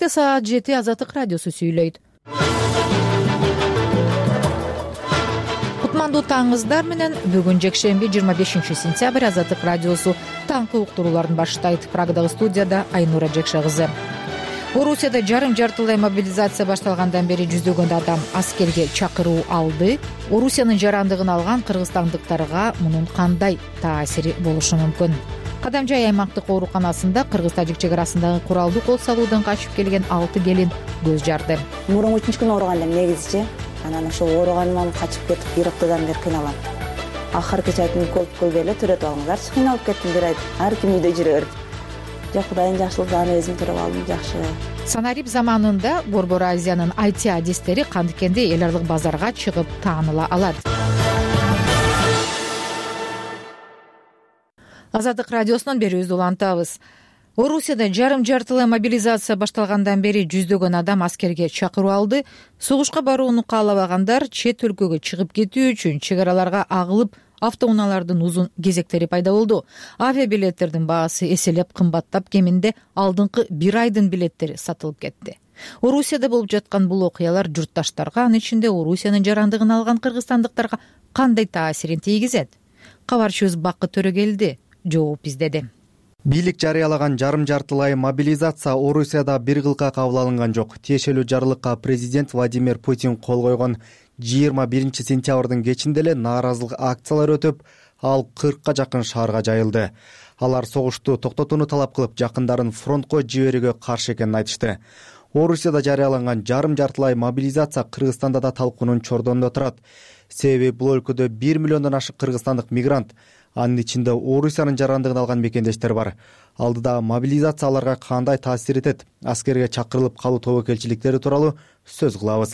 Саатте саат 7 Азаттык радиосу сүйлөйт. Кутмандуу таңыңыздар менен бүгүн жекшемби 25 сентябрь Азаттык радиосу таңкы уктурууларын баштайт. Прагдагы студияда Айнура Жекше кызы. Орусияда жарым-жартылай мобилизация башталгандан бери жүздөгөн адам аскерге чакыруу алды. Орусиянын жарандыгын алган кыргызстандыктарга мунун кандай таасири болушу мүмкүн? Кадамжай аймактык ооруканасында кыргыз-тажик чек арасындагы куралдуу кол салуудан качып келген 6 келин көз жарды. Мурун 3 күн ооруган элем негизичи. Анан ошол ооруганыман качып кетип, бир аптадан бери кыйналам. Акыркы чайтын көлбөй эле төрөтүп алыңдарчы. Кыйналып кеттим бир ай. Ар ким үйдө жүрө берди. Жок, Кудайдын жакшылыгы, өзүм төрөп алдым, жакшы. Санарип заманында Борбор Азиянын IT адистери кантикенде эл аралык базарга чыгып тааныла алат. Азаттык радиосунан берүүбүздү улантабыз. Орусияда жарым-жартылай мобилизация башталгандан бери жүздөгөн адам аскерге чакыруу алды. Согушка барууну каалабагандар чет өлкөгө чыгып кетүү үчүн чек араларга агылып, автоунаалардын узун кезектери пайда болду. Авиабилеттердин баасы эселеп кымбаттап, кеминде алдыңкы бир айдын билеттери сатылып кетти. Орусияда болуп жаткан бул окуялар журтташтарга, анын ичинде Орусиянын жарандыгын алган кыргызстандыктарга кандай таасирин тийгизет? Кабарчыбыз Бакыт Төрөгелди жооп издеди. Бийлик жарыялаган жарым-жартылай мобилизация Орусияда бир кылка кабыл алынган жок. Тиешелүү жарлыкка президент Владимир Путин кол койгон. 21 сентябрдын кечинде эле нааразылык акциялары өтүп, ал 40ка жакын шаарга жайылды. Алар согушту токтотууну талап кылып, жакындарын фронтко жиберүүгө каршы экенин айтышты. Орусияда жарыяланган жарым-жартылай мобилизация Кыргызстанда да талкуунун чордонунда турат. Себеби бул өлкөдө 1 миллиондон ашык кыргызстандык мигрант, анын ичинде Орусиянын жарандыгын алган мекендештер бар. Алдыда мобилизация аларга кандай таасир этет? Аскерге чакырылып калуу тобокелчиликтери тууралуу сөз кылабыз.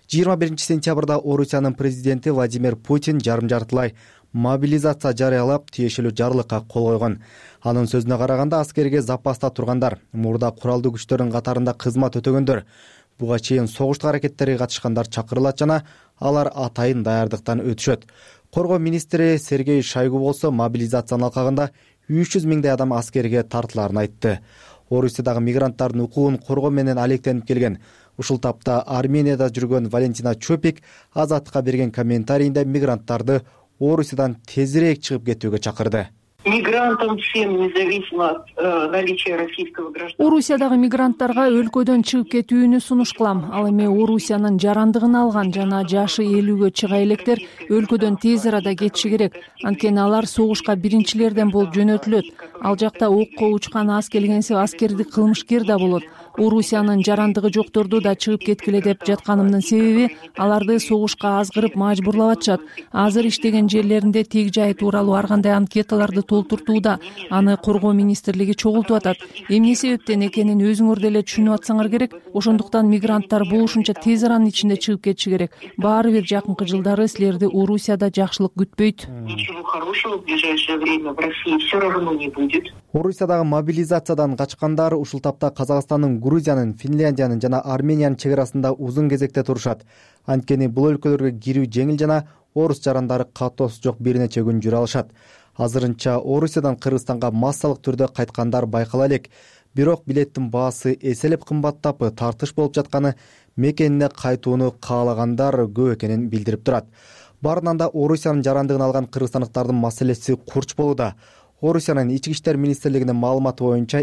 21 сентябрда Орусиянын президенти Владимир Путин жарым-жартылай мобилизация жарыялап, тиешелүү жарлыкка кол койгон. Анын сөзүнө караганда, аскерге запаста тургандар, мурда куралдуу күчтөрдүн катарында кызмат өтөгөндөр, буга чейин согуштук аракеттерге катышкандар чакырылат жана алар атайын даярдыктан өтүшөт. Коргоо министри Сергей Шойгу болсо мобилизациянын алкагында 300 миңдей адам аскерге тартыларын айтты. Орусиядагы мигранттардын укугун коргоо менен алектенип келген. Ушул тапта Арменияда жүргөн Валентина Чопик Азаттыкка берген комментарийинде мигранттарды Орусиядан тезирээк чыгып кетүүгө чакырды. Мигрантам всем, независимо от наличия российского гражданства. Орусиядагы мигранттарга өлкөдөн чыгып кетүүнү сунуш кылам. Ал эми Орусиянын жарандыгын алган жана жашы 50-гө чыга электер өлкөдөн тез арада кетиши керек. Анткени алар согушка биринчилерден болуп жөнөтүлөт. Ал жакта окко учкан ас келгенсе аскердик кылмышкер да болот. Орусиянын жарандыгы жокторду да чыгып кеткиле деп жатканымдын себеби аларды согушка азгырып мажбурлап атышат. Азыр иштеген жерлеринде тег жай тууралуу ар кандай анкеталарды толтуртууда. Аны коргоо министрлиги чогултуп атат. Эмне себептен экенин өзүңөр деле түшүнүп атсаңар керек. Ошондуктан мигранттар болушунча тез аранын ичинде чыгып кетиши керек. Баары бир жакынкы жылдары силерди Орусияда жакшылык күтпөйт. Ничего хорошего в ближайшее время в России все равно не будет. Орусиядагы мобилизациядан качкандар ушул тапта Казакстандын, Грузиянын, Финляндиянын жана Армениянын чек арасында узун кезекте турушат. Анткени бул өлкөлөргө кирүү жеңил жана орус жарандары катоосу жок бир нече күн жүрө алышат. Азырынча Орусиядан Кыргызстанга массалык түрдө кайткандар байкала элек. Бирок билеттин баасы эселеп кымбаттап, тартыш болуп жатканы мекенине кайтууну каалагандар көп экенин билдирип турат. Баарынан да Орусиянын жарандыгын алган кыргызстандыктардын маселеси курч болууда. Орусиянын ички иштер министрлигинин маалыматы боюнча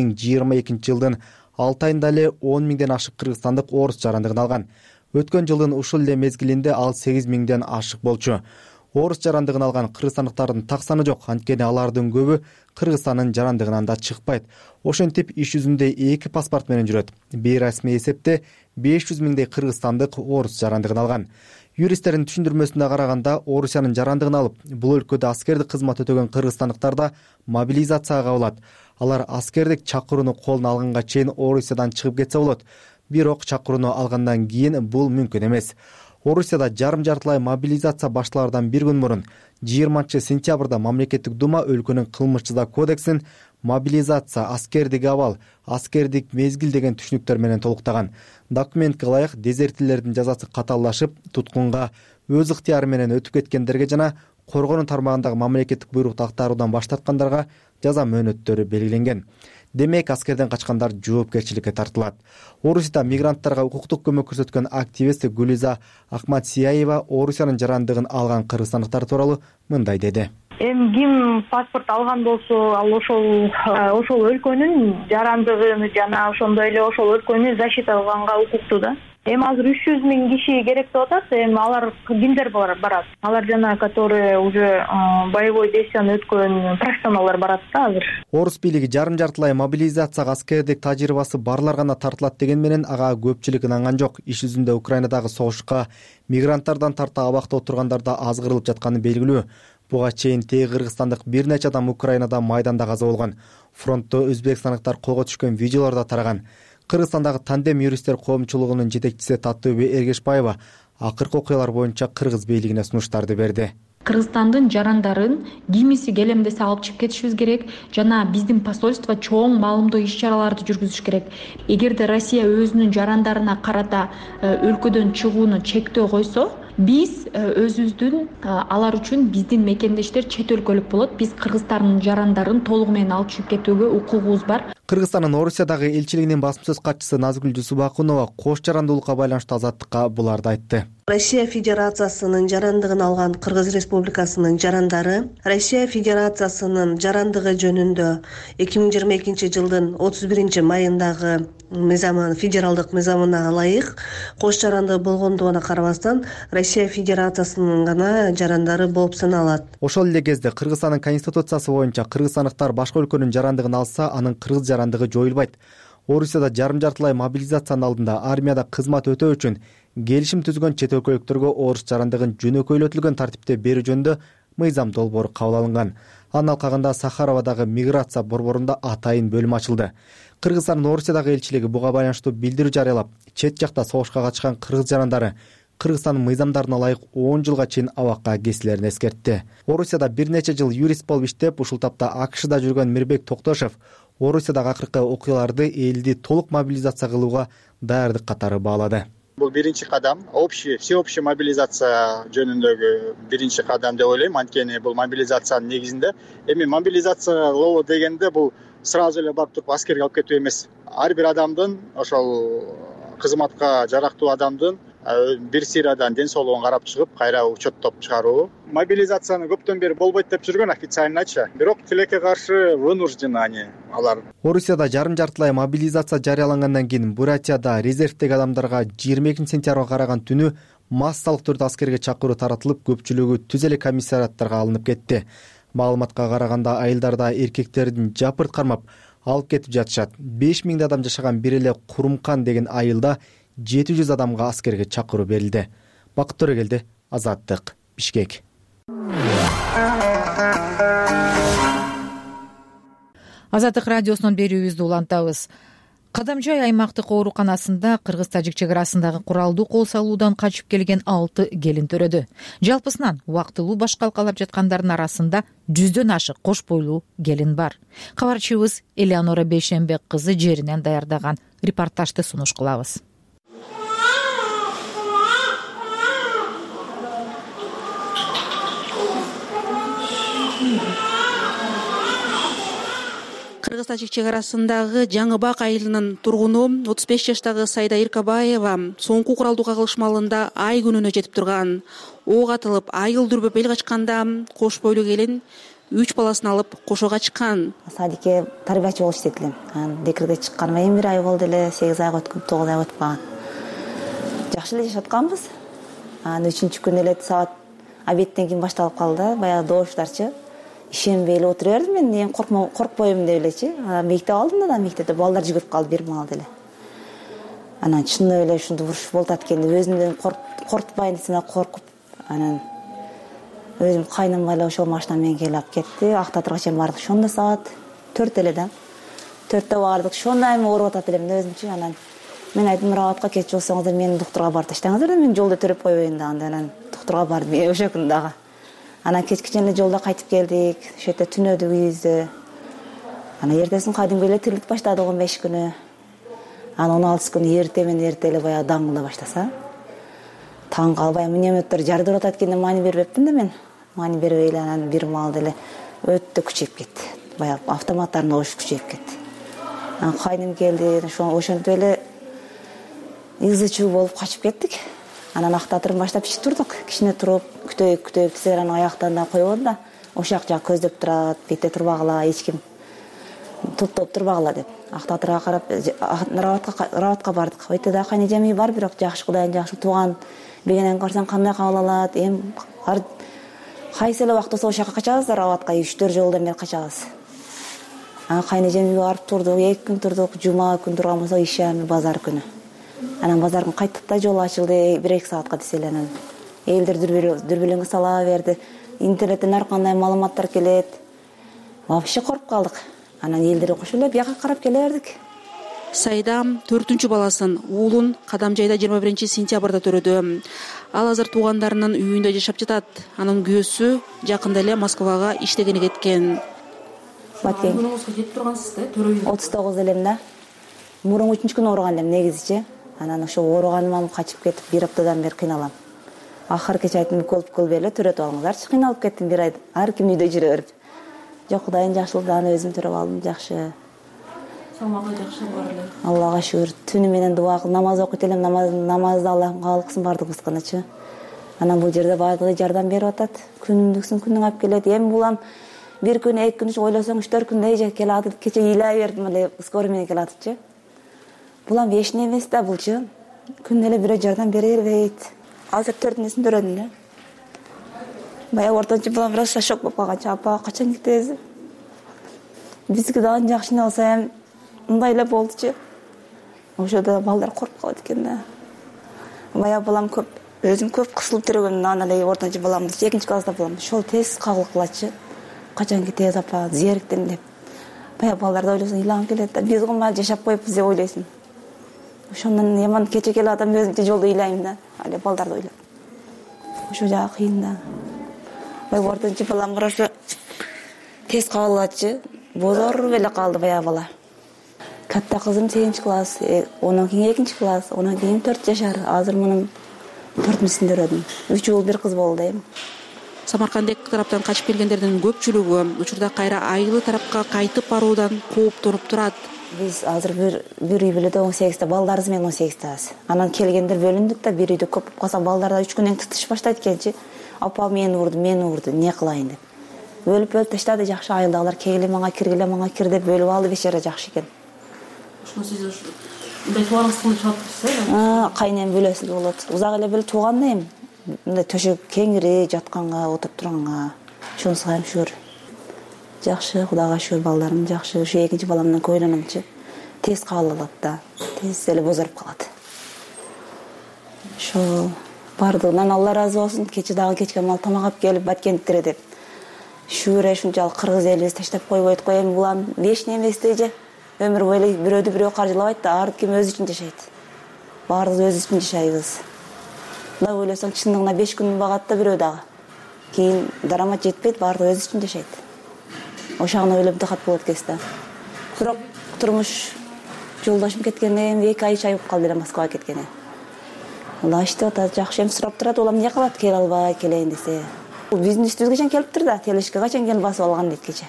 2022 жылдын 6 айында эле 10 миңден ашык кыргызстандык орус жарандыгын алган. Өткөн жылдын ушул эле мезгилинде ал 8 миңден ашык болчу. Орус жарандыгын алган кыргызстандыктардын так саны жок, анткени алардын көбү Кыргызстандын жарандыгынан да чыкпайт. Ошентип иш жүзүндө 2 паспорт менен жүрөт. Бейрасмий эсепте 500 миңдей кыргызстандык орус жарандыгын алган. Юристтердин түшүндүрмөсүнө караганда, Орусиянын жарандыгын алып, бул өлкөдө аскердик кызмат өтөгөн кыргызстандыктар да мобилизацияга кабылат. Алар аскердик чакырууну колуна алганга чейин Орусиядан чыгып кетсе болот. Бирок чакырууну алгандан кийин бул мүмкүн эмес. Орусияда жарым-жартылай мобилизация башталардан бир күн мурун 20 сентябрда мамлекеттик дума өлкөнүн кылмыш жаза кодексин мобилизация, аскердик абал, аскердик мезгил деген түшүнүктөр менен толуктаган. Документке ылайык дезертирлердин жазасы катаалдашып, туткунга өз ыктыяры менен өтүп кеткендерге жана коргонуу тармагындагы мамлекеттик буйрукту актаруудан баш тарткандарга жаза мөөнөттөрү белгиленген. демек аскерден качкандар жоопкерчиликке тартылат. Орусияда мигранттарга укуктук көмөк көрсөткөн активист Гүлиза Ахматсияева Орусиянын жарандыгын алган кыргызстандыктар тууралуу мындай деди. Эми ким паспорт алган болсо, ал ошол өлкөнүн жарандыгын жана ошондой эле ошол өлкөнү защита кылганга укуктуу да. Эми азыр 300 000 киши керек деп атат. Эми алар кимдер барат? Алар жана которые уже боевой действияны өткөн профессионалдар барат да азыр. Орус бийлиги жарым-жартылай мобилизацияга аскердик тажрыйбасы барлар гана тартылат деген менен ага көпчүлүк ынанган жок. Иш жүзүндө Украинадагы согушка мигранттардан тарта абакта отургандар да азгырылып жатканы белгилүү. Буга чейин теги кыргызстандык бир нече адам Украинада майданда каза болгон. Фронтто өзбекстандыктар колго түшкөн видеолор да тараган. Кыргызстандагы тандем юристтер коомчулугунун жетекчиси Татыбек Эргешбаева акыркы окуялар боюнча кыргыз бийлигине сунуштарды берди. Кыргызстандын жарандарын кимиси келем десе алып чыгып кетишибиз керек жана биздин посольство чоң маалымдоо иш-чараларды жүргүзүш керек. Эгерде Россия өзүнүн жарандарына карата өлкөдөн чыгууну чектөө койсо, биз өзүбүздүн алар үчүн биздин мекендештер чет өлкөлүк болот. Биз Кыргызстандын жарандарын толугу менен алып чыгып кетүүгө укугубуз бар. Кыргызстандын Орусиядагы элчилигинин басма сөз катчысы Назгүл Жусупакунова кош жарандуулукка байланыштуу Азаттыкка буларды айтты. Россия Федерациясынын жарандыгын алган Кыргыз Республикасынын жарандары Россия Федерациясынын жарандыгы жөнүндө 2022 жылдын 31 майындагы федералдык мыйзамына ылайык кош жарандыгы болгондугуна карабастан Россия Федерациясынын гана жарандары болуп саналат. Ошол эле кезде Кыргызстандын конституциясы боюнча кыргызстандыктар башка өлкөнүн жарандыгын алса, анын кыргыз жарандыгы жоюлбайт. Орусияда жарым-жартылай мобилизациянын алдында армияда кызмат өтөө үчүн келишим түзгөн чет өлкөлүктөргө орус жарандыгын жөнөкөйлөтүлгөн тартипте берүү жөнүндө мыйзам долбоору кабыл алынган. Анын алкагында Сахаровадагы миграция борборунда атайын бөлүм ачылды. Кыргызстандын Орусиядагы элчилиги буга байланыштуу билдирүү жарыялап, чет жакта согушка катышкан кыргыз жарандары Кыргызстандын мыйзамдарына ылайык 10 жылга чейин абакка кесилерин эскертти. Орусияда бир нече жыл юрист болуп иштеп, ушул тапта АКШда жүргөн Мирбек Токтошев Орусиядагы акыркы окуяларды элди толук мобилизация кылууга даярдык катары баалады. Бул биринчи кадам, всеобщий мобилизация жөнүндөгү биринчи кадам деп ойлойм. Анткени бул мобилизациянын негизинде эми мобилизациялоо дегенде бул сразу эле барып туруп аскерге алып кетүү эмес. Ар бир адамдын ошол кызматка жарактуу адамдын бир сыйрадан ден соолугун карап чыгып, кайра учеттоп чыгаруу. Мобилизацияны көптөн бери болбойт деп жүргөн официальнычы. Бирок тилекке каршы вынуждены алар. Орусияда жарым-жартылай мобилизация жарыялангандан кийин Бурятияда резервдеги адамдарга 22 сентябрга караган түнү массалык түрдө аскерге чакыруу таратылып, көпчүлүгү түз эле комиссариаттарга алынып кетти. Маалыматка караганда айылдарда эркектердин жапырт кармап алып кетип жатышат. 5000 адам жашаган бир эле Курумкан деген айылда 700 адамга аскерге чакыруу берилди. Бакыт Төрөгелди, Азаттык, Бишкек. Азаттык радиосунун берүүбүздү улантабыз. Кадамжай аймактык ооруканасында кыргыз-тажик чек арасындагы куралдуу кол салуудан качып келген 6 келин төрөдү. Жалпысынан убактылуу баш калкалап жаткандардын арасында 100дөн ашык кош бойлуу келин бар. Кабарчыбыз Элеонора Бейшембек кызы жеринен даярдаган репортажды сунуш кылабыз. Кыргыз-тажик чек арасындагы Жаңы Бак айылынын тургуну 35 жаштагы Сайда Иркабаева соңку куралдуу кагылыш маалында ай күнүнө жетип турган. Ок атылып, айыл дүрбөп эл качканда кош бойлуу келин 3 баласын алып кошого чыккан. Садикке тарбиячы болуп иштетилем. Декретке чыкканыма эми 1 ай болду эле, 8 айга өткөн, 9 айга өтүп калган. Жакшы эле жашатканбыз. 3-күнү эле саат обедтен кийин башталып калды, баягы добуштарчы. Ишенбей эле отура бердим мен, эми коркпойм деп элечи. Мектеп алдым да, мектепте балдар жүгүрүп калды бир маалда эле. Анан чындап эле ушундай уруш болуп аткенди өзүмдөн коркутпайын десем коркуп, анан өзүм кайнымга эле ошол машина менен келип алып кетти. Актатырга чейин бардык. Ошондо саат 4 эле да. 4тө бардык. Ошондо эми ооруп атат элем өзүмчү. Анан мен айттым, работка кетчү болсоңуздар мени доктурга барып таштаңыздар да, мен жолдо төрөп койбойн да. Анан доктурга бардым ошол күнү дагы. Анан кечкичен эле жолдо кайтып келдик. Ошол жерде түнөдүк үйүбүздө. Анан эртесин кадимги эле тирилип баштадык 15 күнү. Анан 16 күнү эрте эле баягы даңгыла баштаса. Таң калбай минометтер жардырып атат экенин маани бербеппин да мен. Маани бербей эле анан бир маалда эле өтө күчөйүп кетти. Баягы автоматтардын добушу күчөйүп кетти. Кайным келди, ошентип эле ызы чуу болуп качып кеттик. Анан актатырын баштап ичип турдук. Кичине туруп, күтөйүк, десек анан аяктан да койгон да. Ошол жак көздөп турат, бетте турбагыла, эч ким топтоп турбагыла деп. Актатырга карап, Рабатка бардык. Өйтө да кайны жеми бар, бирок жакшы Кудайын жакшы тууган бегенен көрсөң кандай кабыл алат. Кайсы эле убакыт болсо ошол жака качабыз да, Рабатка 3-4 жолдон бери качабыз. Кайны жемиге барып турдук, 2 күн турдук, жума күн турган болсо ишем базар күнү. Анан базардын кайтып жол ачылды 1-2 саатка десе эле анан элдер дүрбөлөңгө сала берди. Интернеттен ар кандай маалыматтар келет. Вообще коруп калдык. Анан элдер кошуп эле бияка карап келе бердик. Сайда 4-үнчү баласын, уулун Кадамжайда 21-сентябрда төрөдү. Ал азыр туугандарынын үйүндө жашап жатат. Анын күйөөсү жакында эле Москвага иштегени кеткен. Күнүңүзгө жетип тургансыз да, төрөйүн. 39 элем да. Мурун 3-күн ооруган элем негизичи. Анан ошо ооруганыман качып кетип 1 аптадан бери кыйналам. Акыркы айтым укол эле төрөтүп алыңыздарчы. Кыйналып кеттим 1 ай. Ар ким үйдө жүрө берип. Жок, Кудайын жакшылыгынан өзүм төрөп алдым, жакшы. Салмагы жакшы бар эле. Аллага шүгүр. Түнү менен дуа кылып намаз окуйт элем, намазды Аллахым кабыл кылсын бардыгыбыз кылычы. Анан бул жерде баардыгы жардам берип атат. Күнүмдүксүн күнүң алып келет. Эми булам 1 күн, 2 күн ойлосоң 3-4 күн эже келе атып, кече ыйлай бердим эле, скорый менен келе атыпчы. Булам эчне эмес да булчу. Күн эле бирөө жардам бере бербейт. Азыр 4-несин төрөдүм да. Бая ортончу булам роса шок болуп калганчы, апа качан кетесиз? Бизге дагы жакшы болсо эми мындай эле болдучу. Ошодо балдар коруп калат экен да. Бая балам өзүм көп кысылып төрөгөм, анан эле ортончу баламды 2-нчи класста болом. Ошол тез кабыл кылачы. Качан кетесиз апа, зериктим деп. Бая балдарды ойлосоң ыйлагың келет да. Биз гомал жашап коюпбуз деп ойлойсуң. Ошондон яман кече келе атам, өзүмчө жолдо ыйлайм да. Але балдарды ойлоп. Ошол жагы кыйын да. Бая ортончу балам караса тез кабыл алатчы. Бозор эле калды бая бала. Катта кызым 8-нчи класс, онан кийин 2-нчи класс, онан кийин 4 жашар. Азыр мунун 4-несин төрөдүм. 3 уул 1 кыз болду эми. Самаркандек тараптан качып келгендердин көпчүлүгү учурда кайра айылы тарапка кайтып баруудан кооптонуп турат. Биз азыр бир үй бүлөдө 18 балдарыбыз менен 18 Анан келгендер бөлүндүк да, бир үйдө көп болуп калса балдарда 3 күнөн тытыш баштайт экенчи. Апа мени урду, эмне кылайын деп. Бөлүп таштады, жакшы айылдагылар келгиле мага кир деп бөлүп алды, бечара жакшы экен. Ошону сиз мындай тууганыңыз кылып чыгып Кайнем бөлөсү болот. Узак эле бөлүп тууган да эми. Мындай төшөк кеңири жатканга, отуруп турганга. Ошонусуга эми шүгүр. Жакшы, Кудайга шүгүр, балдарым жакшы. Ушу 2-нчи баламдан көйлөнөмчү. Тез кабыл алат да. Тез эле бозоруп калат. Ошо бардыгынан Алла ыраазы болсун. Кече дагы кечке мал тамак алып келип баткенттире деп. Шүгүр ушунчалык кыргыз элибиз таштап койбойт го, эми булам вечный эмес деже. Өмүр бою бирөөдү бирөө каржылабайт да, ар ким өзү үчүн жашайт. Баардыгыбыз өзүбүз үчүн жашайбыз. Мына ойлосоң чындыгында 5 күн багат да бирөө дагы. Кийин дарамат жетпейт, баардыгы өзү үчүн жашайт. Ошону ойлоп дакат болот экенсиз да. Бирок турмуш жолдошум кеткенден 2 ай болуп калды эле Москвага кеткени. Алла иштеп атат, жакшы эми сурап турат, улам эмне кылат, келе албай келейин десе. Биздин үстүбүзгө качан келиптир да, телешке качан келип басып алган дейт кече.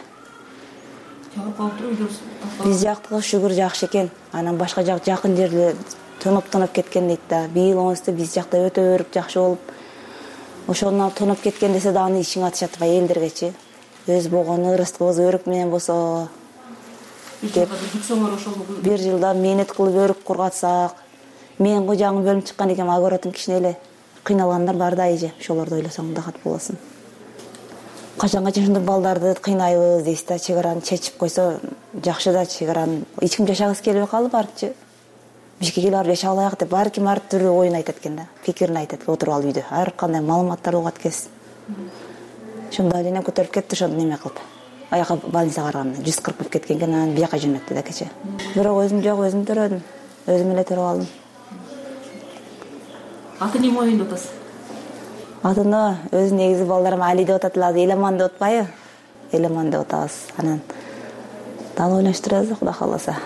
Биз жактыгы шүгүр жакшы экен. Анан башка жакын жерде тоноп кеткен дейт да. Бийил оңосто биз жакта өтө өрүп жакшы болуп. Ошону тоноп кеткен десе да аны ишиң атышат бай элдергечи. Өз болгону ырыстыгыбыз өрүк менен болсо. Бир жылда мээнет кылып өрүк кургатсак, менин кожагым бөлүнүп чыккан экен, огородун кичине эле кыйналгандар бар да эже. Ошолорду ойлосоң дакат болосуң. Качан ушундой балдарды кыйнайбыз дейсиз да, чек араны чечип койсо жакшы да, чек араны эч ким жашагысы келбей калды барчы. Бишке келип барып жашай алайык деп ар ким ар түрдүү оюн айтат экен да, пикирин айтат, отуруп алып үйдө. Ар кандай маалыматтар угат экенсиз. Ошондо эле көтөрүп кетти, ошондо неме кылып. Аяка больницага барганда 140 болуп кеткен экен, анан бияка жөнөттү да кече. Бирок өзүм жок, өзүм төрөдүм. Өзүм эле төрөп алдым. Атын эмне оюнду атасыз? Атыны өзү негизи балдарым Али деп атат эле, Эламан деп атпайбы? Эламан деп атабыз. Анан дал ойлоштурабыз, Кудай кааласа.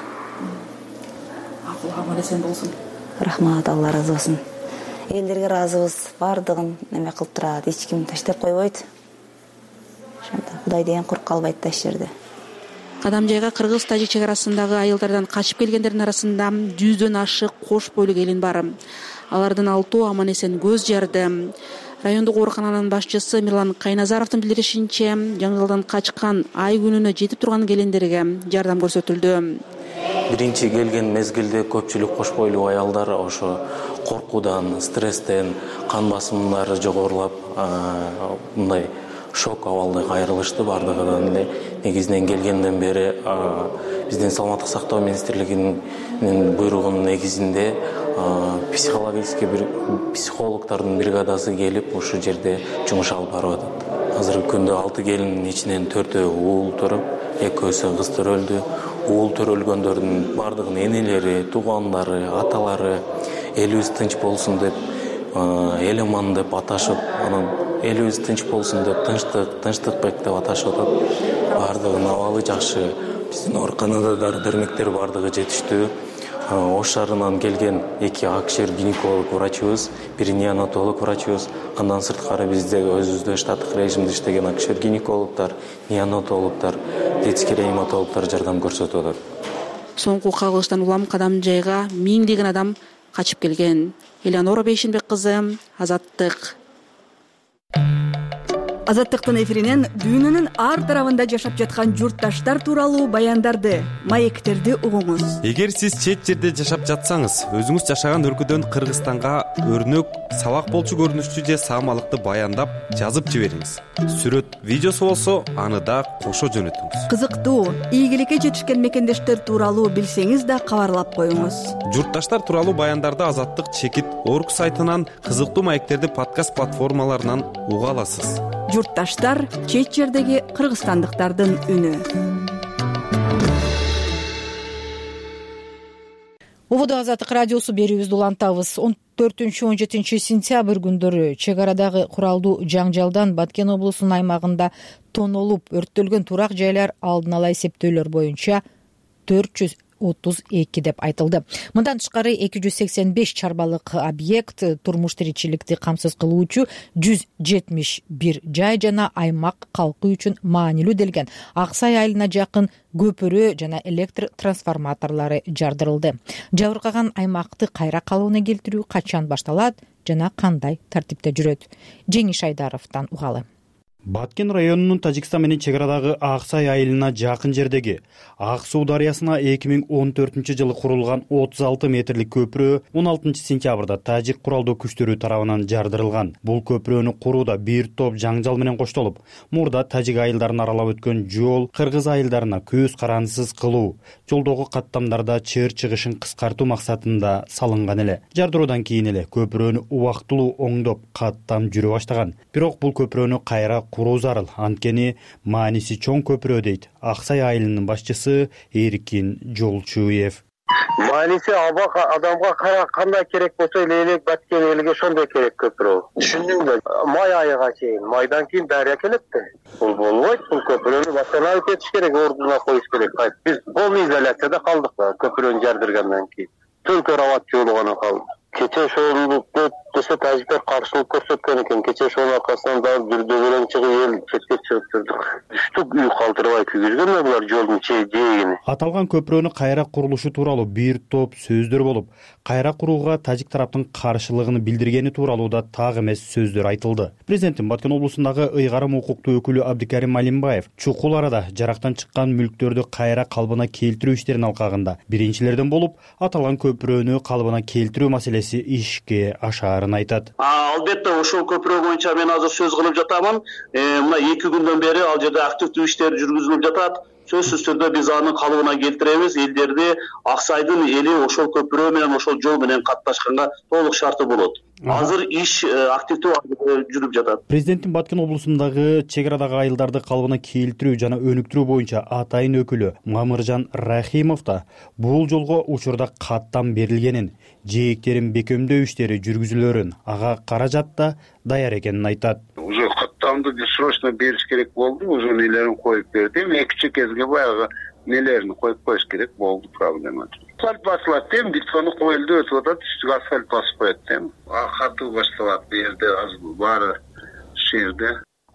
Акыл эсен болсун. Рахмат, Алла ыраазы болсун. Элдерге ыраазыбыз, бардыгын неме кылып турат, эч ким таштап койбойт. Ошондо Кудай деген куруп калбайт да эч жерде. Кадамжайга кыргыз-тажик чек арасындагы айылдардан качып келгендердин арасында 100дөн ашык кош бойлуу келин бар. Алардын 6 аман эсен көз жарды. Райондук оорукананын башчысы Мирлан Кайназаровдун билдиришинче, жаңы жылдан качкан ай күнүнө жетип турган келиндерге жардам көрсөтүлдү. Биринчи келген мезгилде көпчүлүк кош бойлуу аялдар ошо коркуудан, стресстен, кан басымдары жогорулап, мындай шок абалда кайрылышты бардыгынан эле. Негизинен келгенден бери биздин саламаттык сактоо министрлигинин буйругунун негизинде психологический психологдордун бригадасы келип ушул жерде жумуш алып барып атат. Азыркы күндө 6 келиндин ичинен 4-өө уул төрөп, 2-өөсү кыз төрөлдү. Уул төрөлгөндөрдүн бардыгын энелери, туугандары, аталары элибиз тынч болсун деп, эл аман деп аташып, анан элибиз тынч болсун деп тынчтыкбек деп аташып атат. Бардыгынын абалы жакшы. Биздин ооруканада дары-дармектер бардыгы жетиштүү. Ош шаарынан келген 2 акшер гинеколог врачыбыз, 1 неонатолог врачыбыз, андан сырткары бизде өзүбүздө штаттык режимде иштеген акшер гинекологдор, неонатологдор, детский реаниматологдор жардам көрсөтүп атат. Соңку кагылыштан улам Кадамжайга миңдеген адам качып келген. Элеонора Бейшенбек кызы, Азаттык. Азаттыктын эфиринен дүйнөнүн ар тарабында жашап жаткан журтташтар тууралуу баяндарды, маектерди угуңуз. Эгер сиз чет жерде жашап жатсаңыз, өзүңүз жашаган өлкөдөн Кыргызстанга өрнөк, сабак болчу көрүнүштүү же саамалыкты баяндап жазып жибериңиз. Сүрөт, видеосу болсо, аны да кошо жөнөтүңүз. Кызыктуу, ийгиликке жетишкен мекендештер тууралуу билсеңиз да кабарлап коюңуз. Журтташтар тууралуу баяндарды Азаттык чекит орг сайтынан, кызыктуу маектерди подкаст платформаларынан уга аласыз. Журтташтар чет жердеги кыргызстандыктардын үнү. Убуду Азаттык радиосу берүүбүздү улантабыз. 14-17 сентябрь күндөрү чек арадагы куралдуу жаңжалдан Баткен облусунун аймагында тонолуп өрттөлгөн турак жайлар алдын ала эсептөөлөр боюнча 432 деп айтылды. Мындан тышкары 285 чарбалык объект, турмуш тиричиликти камсыз кылуучу 171 жай жана аймак калкы үчүн маанилүү делген Аксай айылына жакын көпүрө жана электр трансформаторлору жардырылды. Жабыркаган аймакты кайра калыбына келтирүү качан башталат жана кандай тартипте жүрөт? Жеңиш Айдаровдон угалы. Баткен районунун Тажикстан менен чек арадагы Аксай айылына жакын жердеги Ак суу дарыясына 2014-жылы курулган 36 метрлик көпүрө 16 сентябрда тажик куралдуу күчтөрү тарабынан жардырылган. Бул көпүрөнү курууда бир топ жаңжал менен коштолуп, мурда тажик айылдарын аралап өткөн жол кыргыз айылдарына көз карандысыз кылуу, жолдогу каттамдарда чыр чыгышын кыскартуу максатында салынган эле. Жардыруудан кийин эле көпүрөнү убактылуу оңдоп каттам жүрө баштаган. Бирок бул көпүрөнү кайра куруу зарыл, анткени мааниси чоң көпүрө дейт Аксай айылынын башчысы Эркин Жолчуев. Мааниси адамга кандай керек болсо элек Баткен элге ошондой керек көпүрө. Түшүндүңбү? Май айыга чейин, майдан кийин дарыя келет да. Бул болбойт, бул көпүрөнү баштан кетиш керек, ордуна коюш керек. Биз полный изоляцияда калдык көпүрөнү жардыргандан кийин. Только рават жолу гана калды. Кече ошол десе тажиктер каршылык көрсөткөн экен. Кече ошонун аркасынан дагы жүрдөгөрөн чыгып эл четке чыгып турдук. Түштүк үй калтырбай күйгүзгөн булар жолдун жээгини. Аталган көпүрөнү кайра курулушу тууралуу бир топ сөздөр болуп, кайра курууга тажик тараптын каршылыгын билдиргени тууралуу да так эмес сөздөр айтылды. Президенттин Баткен облусундагы ыйгарым укуктуу өкүлү Абдикарим Малимбаев чукул арада жарактан чыккан мүлктөрдү кайра калыбына келтирүү иштерин алкагында биринчилерден болуп, аталган көпүрөнү калыбына келтирүү маселеси ишке ашаарын айтат. Албетте ошол көпүрө боюнча мен азыр сөз кылып жатамын. Мына 2 күндөн бери ал жерде активдүү иштер жүргүзүлүп жатат. Сөзсүз түрдө биз аны калыбына келтиребиз. Элдерди Аксайдын эли ошол көпүрө менен, ошол жол менен катташканга толук шарты болот. Азыр иш активдүү жүрүп жатат. Президенттин Баткен облусундагы чек арадагы айылдарды калыбына келтирүү жана өнүктүрүү боюнча атайын өкүлү Мамыржан Рахимов да бул жолго учурда каттам берилгенин, жээктерин бекемдөө иштери жүргүзүлөрүн, ага каражат да даяр экенин айтат. Уже каттамды срочно бериш керек болду, уже нелерин коюп бердим. Экинчи кезге баягы нелерин коюп коюш керек болду, проблема. Асфальт басылат дем, бетону коюлду, өтүп атат, үстүгө асфальт басып коет дем. Катуу башталат бу жерде, баары жерде.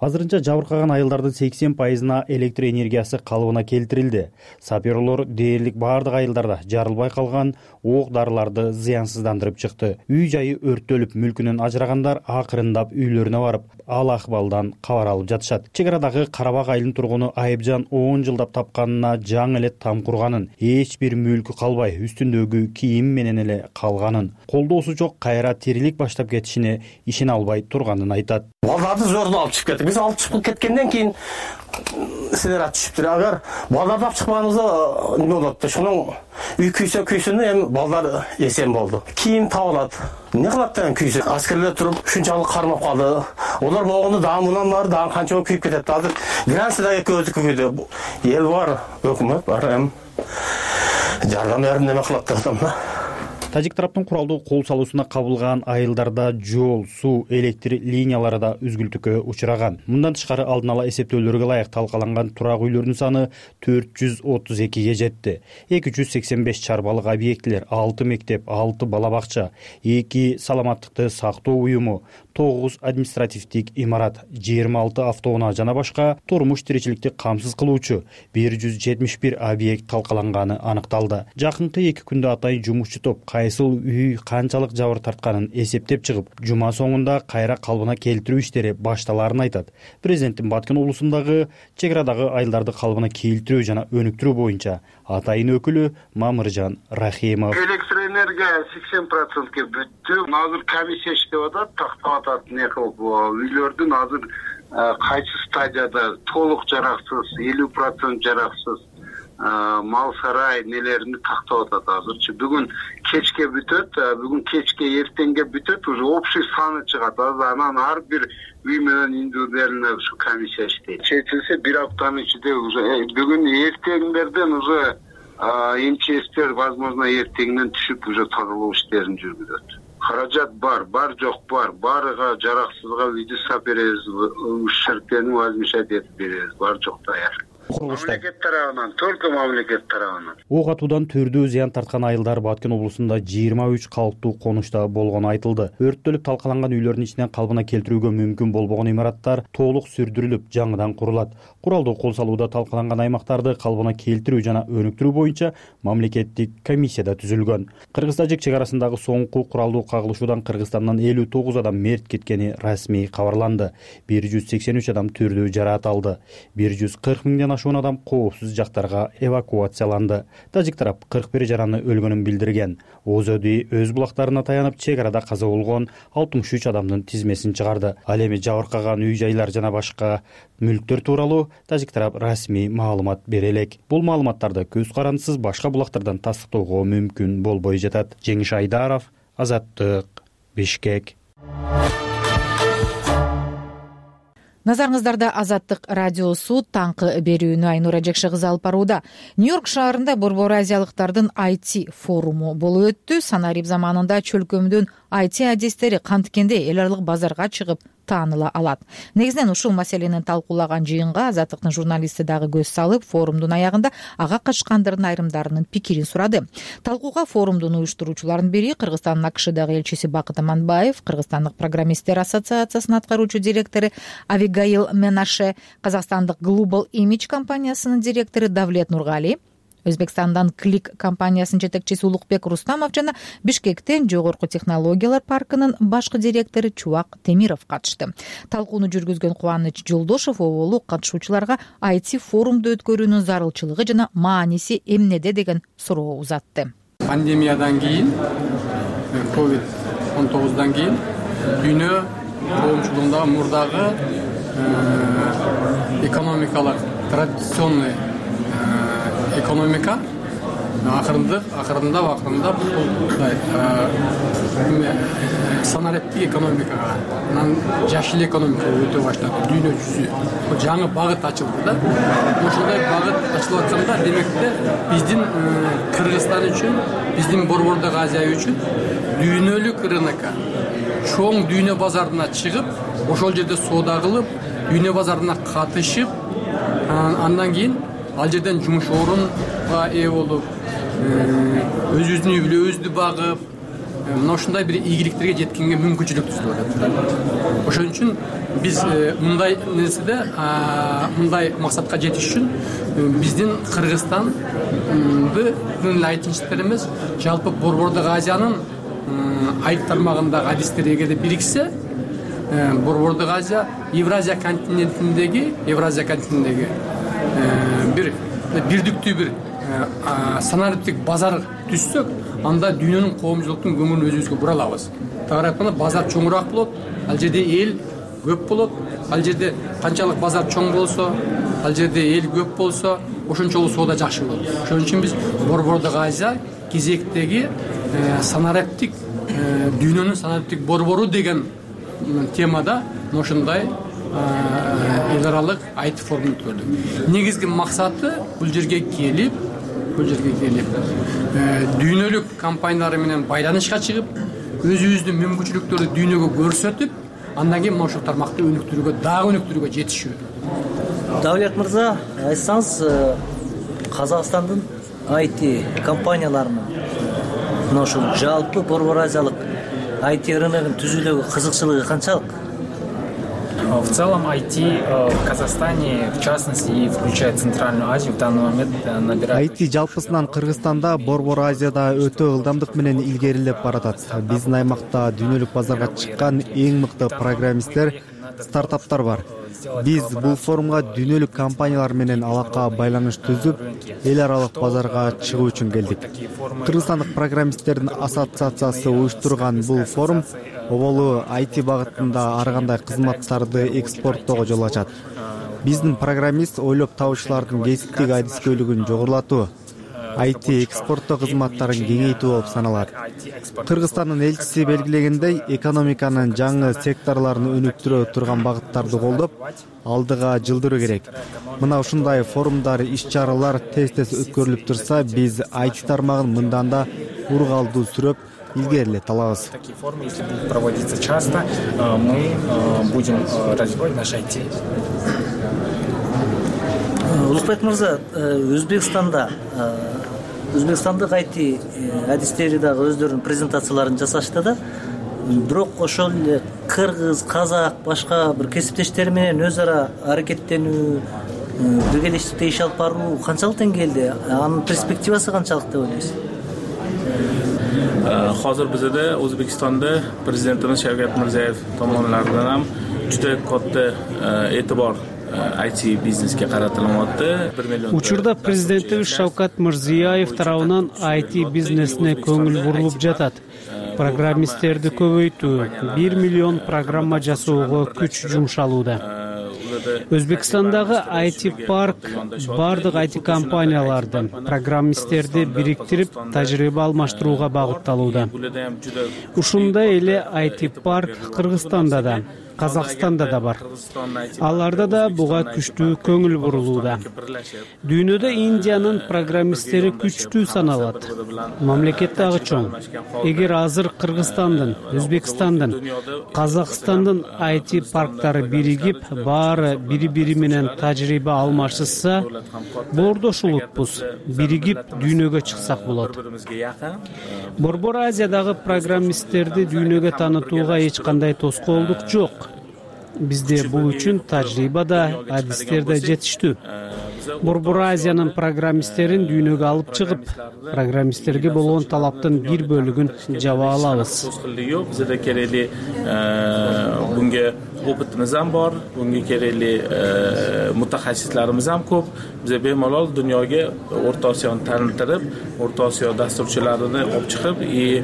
азырынча жабыркаган айылдардын 80% электр энергиясы калыбына келтирилди. Саперлор дээрлик баардык айылдарда жарылбай калган ок дарыларды зыянсыздандырып чыкты. Үй жайы өрттөлүп, мүлкүнөн ажырагандар акырындап үйлөрүнө барып, ал акыбалдан кабар алып жатышат. Чек арадагы Карабак айылынын тургуну Айыпжан 10 жылдап тапканына жаңы эле там курганын, эч бир мүлкү калбай, үстүндөгү кийим менен эле калганын, колдоосу жок кайра тирилик баштап кетишине ишене албай турганын айтат. Балдарды зордон алып чыгып кеттик. Биз алып чыгып кеткенден кийин силер түшүптүр. Агар балдарды алып чыкпаганыбызда эмне болот да? Шунун үй күйсүн эми балдар эсен болду. Кийим табылат. Не кылат деген күйсө? Аскерлер туруп ушунчалык кармап калды. Олар болгондо дагы мындан бар, дагы канча күйүп кетет. Азыр границада экөөбүздү күйдү. Эл бар, өкмөт бар, эми жардам берип неме кылат деп атам да. Тажик тараптын куралдуу кол салуусуна кабылган айылдарда жол, суу, электр линиялары да үзгүлтүккө учураган. Мындан тышкары алдын ала эсептөөлөргө ылайык талкаланган турак үйлөрдүн саны 432ге жетти. 285 чарбалык объектилер, 6 мектеп, 6 бала бакча, 2 саламаттыкты сактоо уюму, 9 административдик имарат, 26 автоунаа жана башка турмуш тиричиликти камсыз кылуучу 171 объект талкаланганы аныкталды. Жакынкы 2 күндө атайын жумушчу топ кайсыл үй канчалык жабыр тартканын эсептеп чыгып, жума соңунда кайра калыбына келтирүү иштери башталарын айтат. Президенттин Баткен облусундагы чек арадагы айылдарды калыбына келтирүү жана өнүктүрүү боюнча атайын өкүлү Мамыржан Рахимов. Электр энергия 80%ге бүттү. Азыр комиссия иштеп атат, тактап атат не кылып, үйлөрдүн азыр кайсы стадияда толук жараксыз, 50% жараксыз мал сарай нелерини тактап атат азырчы. Бүгүн кечке бүтөт, бүгүн кечке эртеңге бүтөт, уже общий саны чыгат. Анан ар бир үй менен индивидуально ушу комиссия иштейт. Чечилсе бир аптанын ичинде уже бүгүн эртеңдерден уже МЧСтер возможно эртеңден түшүп уже тазалоо иштерин жүргүзөт. Каражат бар жок бар. Барыга жараксызга видео беребиз, ущербтени возмещать этип беребиз. Бар жок даяр. Мамлекет тарабынан, только мамлекет тарабынан. Ок атуудан төрдүү зыян тарткан айылдар Баткен облусунда 23 калктуу конушта болгону айтылды. Өрттөлүп талкаланган үйлөрдүн ичинен калыбына келтирүүгө мүмкүн болбогон имараттар толук сүрдүрүлүп, жаңыдан курулат. Куралдуу кол салууда талкаланган аймактарды калыбына келтирүү жана өнүктүрүү боюнча мамлекеттик комиссия да түзүлгөн. Кыргыз-Тажик чек арасындагы соңку куралдуу кагылышуудан Кыргызстандан 59 адам мерт кеткени расмий кабарланды. 183 адам түрдүү жараат алды. 140 миңден ашуун адам коопсуз жактарга эвакуацияланды. Тажик тарап 41 жараны өлгөнүн билдирген. Озоди өз булактарына таянып чек арада каза болгон 63 адамдын тизмесин чыгарды. Ал эми жабыркаган үй жайлар жана башка мүлктөр тууралуу тажик тарап расмий маалымат бере элек. Бул маалыматтарды көз карандысыз башка булактардан тастыктоого мүмкүн болбой жатат. Жеңиш Айдаров, Азаттык, Бишкек. Назарыңыздарда Азаттык радиосу таңкы берүүнү Айнура Жекше кызы алып барууда. Нью-Йорк шаарында Борбор азиялыктардын IT форуму болуп өттү. Санарип заманында чөлкөмдүн IT адистери кантикенде эл аралык базарга чыгып тааныла алат. Негизинен ушул маселени талкуулаган жыйынга Азаттыктын журналисти дагы көз салып, форумдун аягында ага катышкандардын айрымдарынын пикирин сурады. Талкууга форумдун уюштуруучуларынын бири Кыргызстандын АКШдагы элчиси Бакыт Аманбаев, Кыргызстандык программисттер ассоциациясынын аткаруучу директору Авигаил Менаше, Казакстандык Global Image компаниясынын директору Давлет Нургали, Өзбекстандан Клик компаниясынын жетекчиси Улукбек Рустамов жана Бишкектен Жогорку технологиялар паркынын башкы директору Чубак Темиров катышты. Талкууну жүргүзгөн Кубаныч Жолдошов оболу катышуучуларга IT форумду өткөрүүнүн зарылчылыгы жана мааниси эмнеде деген суроо узатты. Пандемиядан кийин, COVID-19 кийин дүйнө коомчулугундагы мурдагы экономикалык традиционный экономика акырындап санариптик экономикага, анан жашыл экономикага өтө баштады. Дүйнө жүзү жаңы багыт ачылды да. Ошондой багыт ачылып атканда, демекте биздин Кыргызстан үчүн, биздин Борбордогу Азия үчүн дүйнөлүк рынокко, чоң дүйнө базарына чыгып, ошол жерде соода кылып, дүйнө базарына катышып, андан кийин ал жерден жумуш орунга ээ болуп, өзүбүздүн үй бүлөбүздү багып, мына ушундай бир ийгиликтерге жеткенге мүмкүнчүлүк түзүлүп атат. Ошон үчүн биз мындай нерседе, мындай максатка жетиш үчүн биздин Кыргызстанды айтынчтар эмес, жалпы Борбордук Азиянын айыл тармагындагы адистер эгерде бириксе, Борбордук Азия Евразия континентиндеги бир бирдиктүү бир санариптик базар түзсөк, анда дүйнөнүн коомчулуктун көңүлүн өзүбүзгө бура алабыз. Тагыраак айтканда, базар чоңураак болот, ал жерде эл көп болот, ал жерде канчалык базар чоң болсо, ал жерде эл көп болсо, ошончолук соода жакшы болот. Ошон үчүн биз Борбордук Азия кезектеги санариптик дүйнөнүн санариптик борбору деген темада ошондой эл аралык IT форумун өткөрдүк. Негизги максаты бул жерге келип дүйнөлүк компаниялар менен байланышка чыгып, өзүбүздүн мүмкүнчүлүктөрдү дүйнөгө көрсөтүп, андан кийин ошол тармакты дагы өнүктүрүүгө жетишүү. Давлет мырза, айтсаңыз, Казакстандын IT компанияларынын мына ушул жалпы Борбор Азиялык IT рыногун түзүүдөгү кызыкчылыгы канчалык? В целом IT в Казахстане, в частности, и включая Центральную Азию, в данный момент набирает... IT жалпысынан Кыргызстанда, Борбор Азияда өтө ылдамдык менен илгерилеп баратат. Биздин аймакта дүйнөлүк базарга чыккан эң мыкты программисттер, стартаптар бар. Биз бул форумга дүйнөлүк компаниялар менен алака байланыш түзүп, эл аралык базарга чыгуу үчүн келдик. Кыргызстандык программисттердин ассоциациясы уюштурган бул форум оболу IT багытында ар кандай кызматтарды экспорттоого жол ачат. Биздин программист ойлоп табуучулардын кесиптик адискөйлүгүн жогорулатуу, IT экспорттоо кызматтарын кеңейтүү болуп саналат. Кыргызстандын элчиси белгилегендей, экономиканын жаңы секторлорун өнүктүрө турган багыттарды колдоп, алдыга жылдыруу керек. Мына ушундай форумдар, иш-чаралар тез өткөрүлүп турса, биз IT тармагын мындан да ургалдуу сүрөп илгерилете алабыз. Такие форумы, если будут проводиться часто, мы будем развивать наш IT. Улукбек мырза, Өзбекстандык IT адистери дагы өздөрүнүн презентацияларын жасашты да, бирок ошол эле кыргыз, казак, башка бир кесиптештери менен өз ара аракеттенүү, биргелештикте иш алып баруу канчалык деңгээлде, анын перспективасы канчалык деп ойлойсуз? Hozir bizda O'zbekistonda prezidentimiz Shavkat Mirziyoyev tomonidan ham juda katta e'tibor IT biznesga qaratilyapti. 1 million. Учурда президентибиз Шавкат Мирзиёев тарабынан IT бизнесине көңүл бурулуп жатат. Программисттерди көбөйтүү, 1 миллион программа жасоого күч жумшалууда. Өзбекстандагы IT парк бардык IT компаниялардын программисттерди бириктирип, тажрыйба алмаштырууга багытталууда. Ушундай эле IT парк Кыргызстанда да, Казакстанда да бар. Аларда да буга күчтүү көңүл бурулууда. Дүйнөдө Индиянын программисттери күчтүү саналат. Мамлекет дагы чоң. Эгер азыр Кыргызстандын, Өзбекстандын, Казакстандын IT парктары биригип, баары бири-бири менен тажрыйба алмашса, боордошулукпуз, биригип дүйнөгө чыксак болот. Борбор Азиядагы программисттерди дүйнөгө таанытууга эч кандай тоскоолдук жок. Бизде бул үчүн тажрыйба да, адистер да жетиштүү. Борбор Азиянын программисттерин дүйнөгө алып чыгып, программисттерге болгон талаптын бир бөлүгүн жаба алабыз. Bizda kerakli bunga opitimiz ham bor, bunga kerakli mutaxassislarimiz ham ko'p. Biz bemalol dunyoga O'rta Osiyoni tanittirib, O'rta Osiyo dasturchilarini olib chiqib,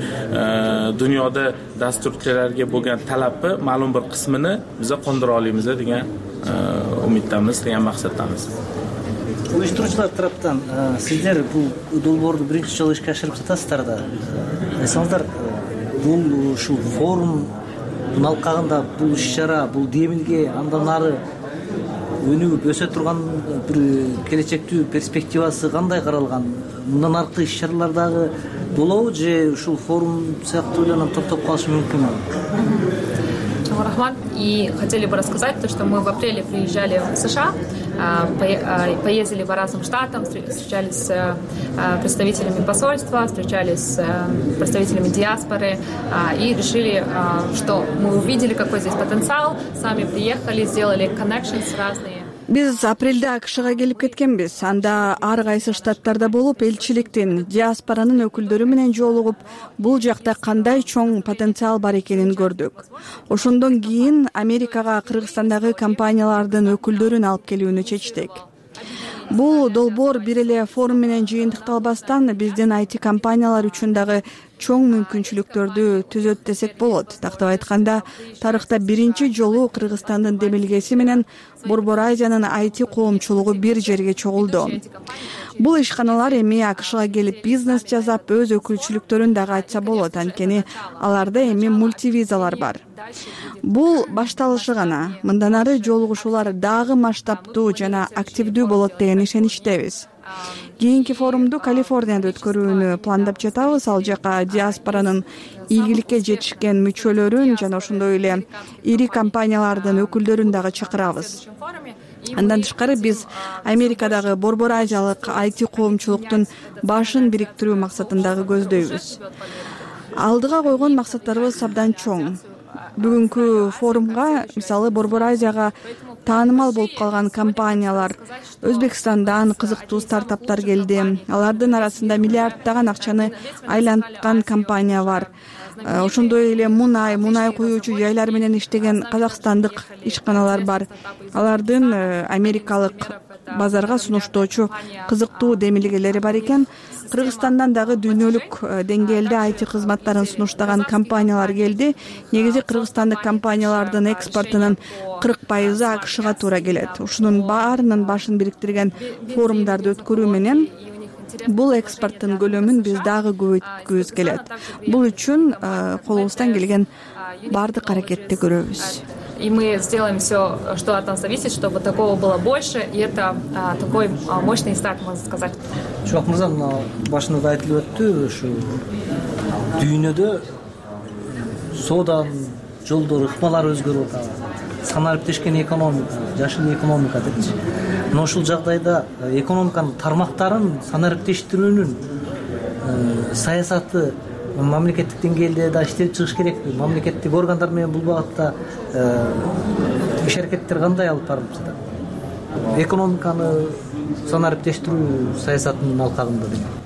dunyoda dasturchilarga bo'lgan talabni ma'lum bir qismini biz qondira olamiz degan umiddamiz, degan maqsaddamiz. Уюштуруучулар тараптан сиздер бул долбоорду биринчи жолу ишке ашырып жатасыздар да. Айтсаңыздар, бул ушул форумдун алкагында бул иш-чара, бул демилге андан ары өнүгүп өсө турган бир келечектүү перспективасы кандай каралган? Мындан аркы иш-чаралар дагы болобу же ушул форум сыяктуу эле токтоп калышы мүмкүнбү? Рахман. И хотели бы рассказать то, что мы в апреле приезжали в США, поездили по разным штатам, встречались с представителями посольства, встречались с представителями диаспоры и решили, что мы увидели, какой здесь потенциал, сами приехали, сделали connections разные. Биз апрелде АКШга келип кеткенбиз. Анда ар кайсы штаттарда болуп, элчиликтин, диаспоранын өкүлдөрү менен жолугуп, бул жакта кандай чоң потенциал бар экенин көрдүк. Ошондон кийин Америкага Кыргызстандагы компаниялардын өкүлдөрүн алып келүүнү чечтик. Бул долбоор бир эле форум менен жыйынтыкталбастан биздин IT компаниялар үчүн дагы чоң мүмкүнчүлүктөрдү түзөт десек болот. Тактап айтканда, тарыхта биринчи жолу Кыргызстандын демилгеси менен Борбор Азиянын IT коомчулугу бир жерге чогулду. Бул ишканалар эми АКШга келип бизнес жасап, өз өкүлчүлүктөрүн дагы ачса болот, анткени аларда эми мультивизалар бар. Бул башталышы гана. Мындан ары жолугушуулар дагы масштабдуу жана активдүү болот деген ишеничтебиз. Кийинки форумду Калифорнияда өткөрүүнү пландап жатабыз. Ал жака диаспоранын ийгиликке жетишкен мүчөлөрүн жана ошондой эле ири компаниялардын өкүлдөрүн дагы чакырабыз. Андан тышкары биз Америкадагы Борбор Азиялык IT коомчулуктун башын бириктирүү максатын дагы көздөйбүз. Алдыга койгон максаттарыбыз абдан чоң. Бүгүнкү форумга, мисалы, Борбор Азияга таанымал болуп калган компаниялар, Өзбекстандан кызыктуу стартаптар келди. Алардын арасында миллиарддаган акчаны айланткан компания бар. Ошондой эле мунай куюучу жайлар менен иштеген казакстандык ишканалар бар. Алардын америкалык базарга сунуштоочу кызыктуу демилгелери бар экен. Кыргызстандан дагы дүйнөлүк деңгээлде IT кызматтарын сунуштаган компаниялар келди. Негизи кыргызстандык компаниялардын экспортунун 40% АКШга туура келет. Ушунун баарынын башын бириктирген форумдарды өткөрүү менен бул экспорттун көлөмүн биз дагы көбөйткүбүз келет. Бул үчүн колубуздан келген баардык аракетти көрөбүз. И мы сделаем все, что от нас зависит, чтобы такого было больше, и это такой мощный старт, можно сказать. Чубак мырза, мына башында айтылып өттү, ушу дүйнөдө сооданын жолдору, ыкмалары өзгөрүп атат. Санариптешкен экономика, жашыл экономика депчи. Мына ушул жагдайда экономиканын тармактарын санариптештирүүнүн саясаты мамлекеттик деңгээлде да иштелип чыгыш керекпи? Мамлекеттик органдар менен бул багытта иш аракеттер кандай алып барылып жатат? Экономиканы санариптештирүү саясатынын алкагында.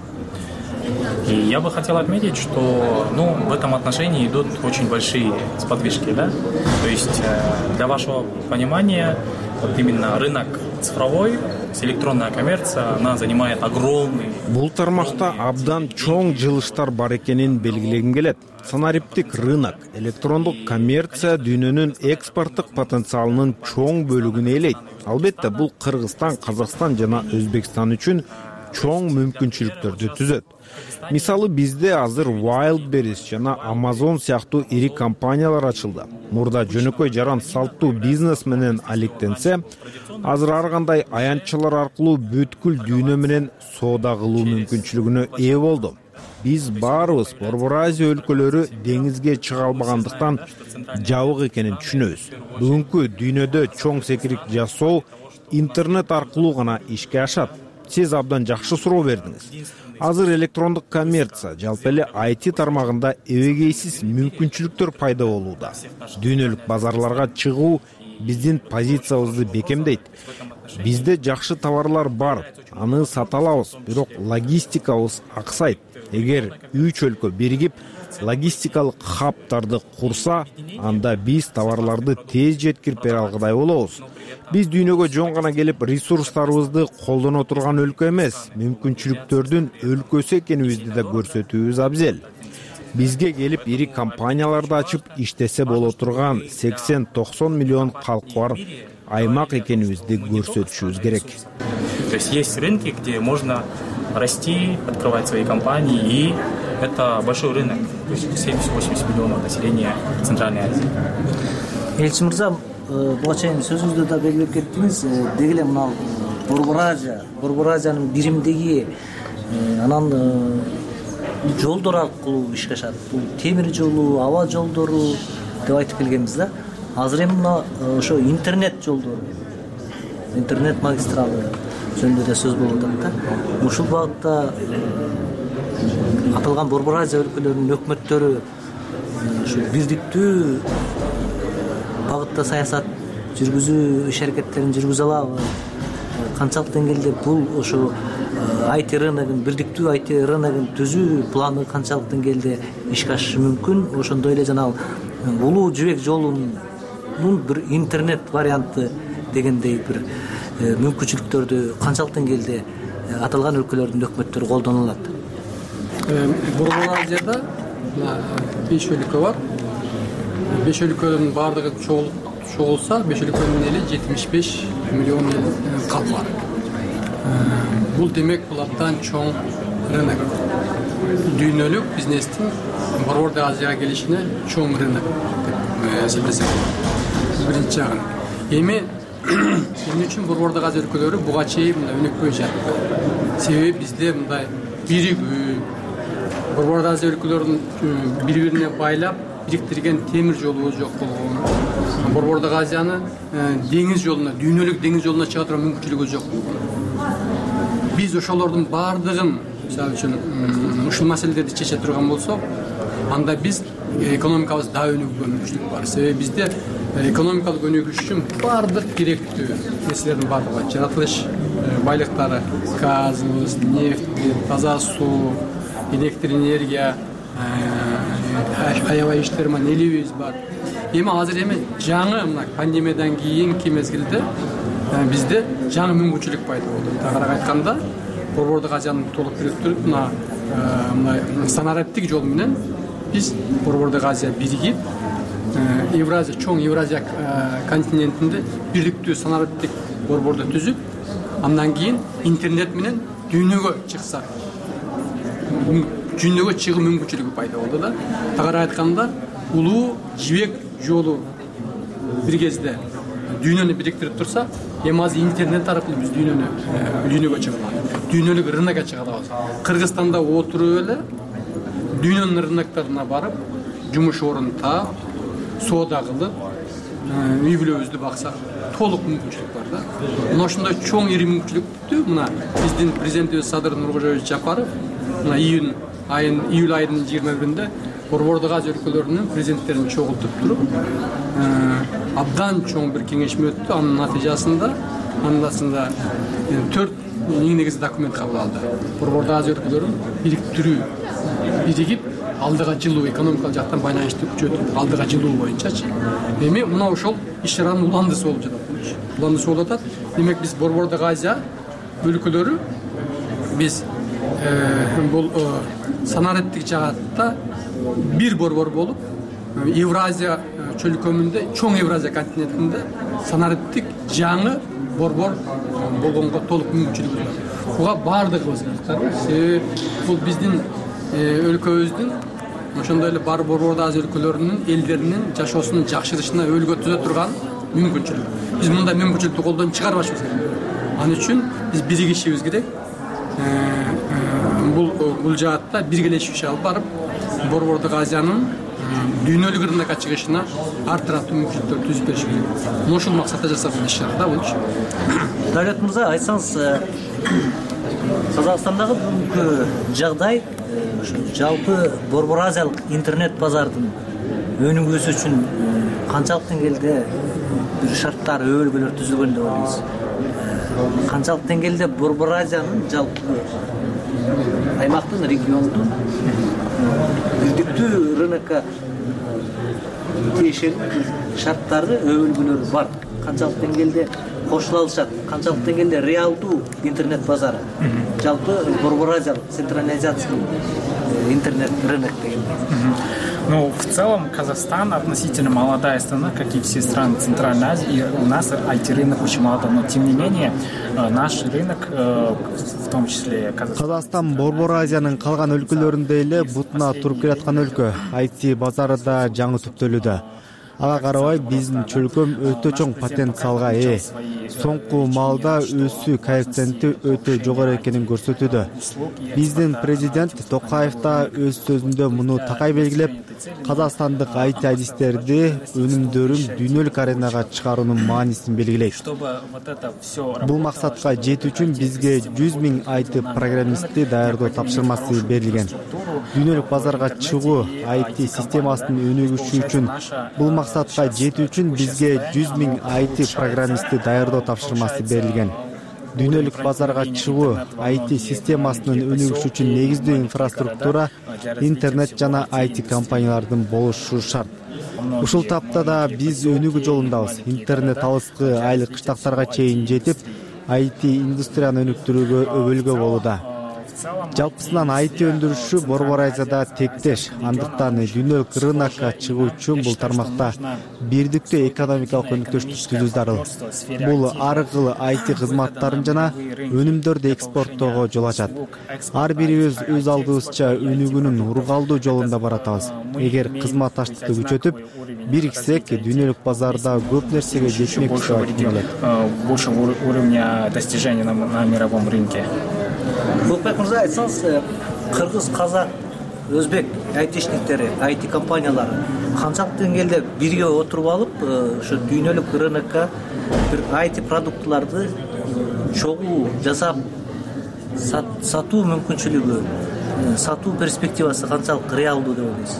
Я бы хотел отметить, что в этом отношении идут очень большие сподвижки, да? То есть для вашего понимания, вот именно рынок цифровой, электронная коммерция, она занимает огромный. Бул тармакта абдан чоң жылыштар бар экенин белгилегим келет. Санариптик рынок, электрондук коммерция дүйнөнүн экспорттук потенциалынын чоң бөлүгүн ээлейт. Албетте, бул Кыргызстан, Казакстан жана Өзбекстан үчүн чоң мүмкүнчүлүктөрдү түзөт. Мисалы, бизде азыр Wildberries жана Amazon сыяктуу ири компаниялар ачылды. Мурда жөнөкөй жаран салттуу бизнес менен алектенсе, азыр ар кандай аянтчылар аркылуу бүткүл дүйнө менен соода кылуу мүмкүнчүлүгүнө ээ болду. Биз баарыбыз Борбор Азия өлкөлөрү деңизге чыга албагандыктан жабык экенин түшүнөбүз. Бүгүнкү дүйнөдө чоң секирик жасоо интернет аркылуу гана ишке ашат. Сиз абдан жакшы суроо бердиңиз. Азыр электрондук коммерция, жалпы эле IT тармагында эбегейсиз мүмкүнчүлүктөр пайда болууда. Дүйнөлүк базарларга чыгуу биздин позициябызды бекемдейт. Бизде жакшы товарлар бар, аны сата алабыз, бирок логистикабыз аксайт. Эгер 3 өлкө биригип логистикалык хабтарды курса, анда биз товарларды тез жеткирип бере алгыдай болобуз. Биз дүйнөгө жөн гана келип ресурстарыбызды колдоно турган өлкө эмес, мүмкүнчүлүктөрдүн өлкөсү экенибизди да көрсөтүүбүз абзел. Бизге келип ири компанияларды ачып иштесе боло турган 80-90 миллион калкы бар аймак экенибизди көрсөтүшүбүз керек. То есть есть рынки, где можно расти, открывать свои компании, и это большой рынок, то есть 70-80 миллионов населения Центральной Азии. Элчи мырза, буга чейин сөзүңүздө да белгилеп кеттиңиз, деги эле мына Борбор Азиянын биримдиги анан жолдор аркылуу ишке ашат. Бул темир жолу, аба жолдору деп айтып келгенбиз да. азыр эми мына ошо интернет жолдору, интернет магистралы жөнүндө да сөз болуп атат да. Ушул багытта аталган Борбор Азия өлкөлөрүнүн өкмөттөрү ушу бирдиктүү багытта саясат жүргүзүү иш аракеттерин жүргүзө алабы? Канчалык деңгээлде бул ошо IT рыногун, бирдиктүү IT рыногун түзүү планы канчалык деңгээлде ишке ашышы мүмкүн? Ошондой эле жанагы улуу жибек жолунун бир интернет варианты дегендей бир мүмкүнчүлүктөрдү канчалык деңгээлде аталган өлкөлөрдүн өкмөттөрү колдоно алат? Борбор Азияда 5 өлкө бар. 5 өлкөнүн баардыгы чогулса, 5 өлкөнүн эли 75 миллион калк бар. Бул демек бул абдан чоң рынок. Дүйнөлүк бизнестин Борбор Азияга келишине чоң рынок деп эсептесек. Биринчи жагы. Эми эмне үчүн Борбор Азия өлкөлөрү буга чейин мындай өнөкпөй жатты? Себеби бизде мындай биригүү, Борбор Азия өлкөлөрүн бири-бирине байлап бириктирген темир жолубуз жок болгон. Борбор Азияны деңиз жолуна, дүйнөлүк деңиз жолуна чыга турган мүмкүнчүлүгү жок болгон. Биз ошолордун баардыгын, мисалы үчүн, ушул маселелерди чече турган болсок, анда биз экономикабыз да өнүгүүгө мүмкүнчүлүк бар. Себеби бизде экономикалык өнүгүш үчүн баардык керектүү нерселердин баардыгы, жаратылыш байлыктары, газыбыз, нефть, таза суу, электр энергия, аябай иштер менен элибиз бар. Эми азыр жаңы мына пандемиядан кийинки мезгилде бизде жаңы мүмкүнчүлүк пайда болду. Тагыраак айтканда, Борбор Азияны толук бириктирип, мына санариптик жол менен биз Борбор Азия биригип, Евразия, чоң Евразия континентинде бириктүү санариптик борборду түзүп, андан кийин интернет менен дүйнөгө чыксак, дүйнөгө чыгуу мүмкүнчүлүгү пайда болду да. Тагыраак айтканда, улуу жибек жолу бир кезде дүйнөнү бириктирип турса, эми азыр интернет аркылуу биз дүйнөгө чыга алабыз. Дүйнөлүк рынокко чыга алабыз. Кыргызстанда отуруп эле дүйнөнүн рыноктарына барып, жумуш орун таап, соода кылып, үй бүлөбүздү баксак, толук мүмкүнчүлүк бар да. Мына ошондой чоң ири мүмкүнчүлүктү мына биздин президентибиз Садыр Нуркожоевич Жапаров мына июль айынын 21-inde Борбор Азия өлкөлөрүнүн президенттерин чогултуп туруп, абдан чоң бир кеңешме өттү. Анын натыйжасында 4 негизги документ кабыл алды. Борбор Азия өлкөлөрүн бириктирүү, биригип, алдыга жылуу экономикалык жактан байланышты күчөтүп, алдыга жылуу боюнчачы. Эми мына ошол иш-чаранын уландысы болуп жатат. Уландысы болуп атат. Демек биз Борбор Азия өлкөлөрү биз бул санариптик жаатта бир борбор болуп, Евразия чөлкөмүндө, чоң Евразия континентинде санариптик жаңы борбор болгонго толук мүмкүнчүлүк бар. Буга баардыгыбыз ыктар. Себеби бул биздин өлкөбүздүн ошондой эле бар Борбор Азия өлкөлөрүнүн элдеринин жашоосунун жакшырышына өөлгө түзө турган мүмкүнчүлүк. Биз мындай мүмкүнчүлүктү колдон чыгарбашыбыз керек. Ал үчүн биз биригишибиз керек. Бул жаатта биргелешүүчү алып барып, Борбор Азиянын дүйнөлүк рынокко чыгышына ар тараптуу мүмкүнчүлүктөр түзүп бериш керек. Ошол максатта жасалган иш-чара да бул. Давлет мырза, айтсаңыз, Казакстандагы бүгүнкү жагдай жалпы Борбор Азиялык интернет базардын өнүгүүсү үчүн канчалык деңгээлде бир шарттар, өбөлгөлөр түзүлгөн деп ойлойсуз? Канчалык деңгээлде Борбор Азиянын жалпы аймактын, региондун бирдиктүү рынокко тиешелүү шарттары, өбөлгөлөрү бар? Канчалык деңгээлде кошула алышат? Канчалык деңгээлде реалдуу интернет базары? Жалпы Борбор Азиялык централизациялык интернет рынок дегендей. Ну, в целом Казахстан относительно молодая страна, как и все страны Центральной Азии, и у нас IT-рынок очень молодой, но тем не менее наш рынок, в том числе Казакстан Борбор Азиянын калган өлкөлөрүндөй эле бутуна туруп келаткан өлкө. IT базары да жаңы түптөлүүдө. Ага карабай биздин чөлкөм өтө чоң потенциалга ээ. Соңку маалда өсүү коэффициенти өтө жогору экенин көрсөтүүдө. Биздин президент Токаев да өз сөзүндө муну такай белгилеп, казакстандык IT адистерди өнүмдөрүн дүйнөлүк аренага чыгаруунун маанисин белгилейт. Бул максатка жетүү үчүн бизге 100 000 IT программистти даярдоо тапшырмасы берилген. Дүйнөлүк базарга чыгуу IT системасынын өнүгүшү үчүн бул максатка жетүү үчүн бизге 100 000 IT программистти даярдоо тапшырмасы берилген. Дүйнөлүк базарга чыгуу IT системасынын өнүгүшү үчүн негиздүү инфраструктура, интернет жана IT компаниялардын болушу шарт. Ушул тапта да биз өнүгүү жолундабыз. Интернет алыскы айлык кыштактарга чейин жетип, IT индустрияны өнүктүрүүгө өбөлгө болууда. Жалпысынан IT өндүрүшү Борбор Азияда тектеш. Андыктан дүйнөлүк рынокко чыгуу үчүн бул тармакта бирдиктүү экономикалык өнүктүштүк түзүү зарыл. Бул ар кыл IT кызматтарын жана өнүмдөрдү экспорттоого жол ачат. Ар бирибиз өз алдыбызча өнүгүүнүн ургалдуу жолунда баратабыз. Эгер кызматташтыкты күчөтүп, бириксек, дүйнөлүк базарда көп нерсеге жетмекпиз деп айткым келет. Больше уровня достижений на мировом рынке. Улукбек мырза, айтсаңыз, кыргыз, казак, өзбек айтишниктери, IT компаниялары канчалык деңгээлде бирге отуруп алып, ошо дүйнөлүк рынокко бир IT продуктларды чогуу жасап сатуу мүмкүнчүлүгү, сатуу перспективасы канчалык реалдуу деп ойлойсуз?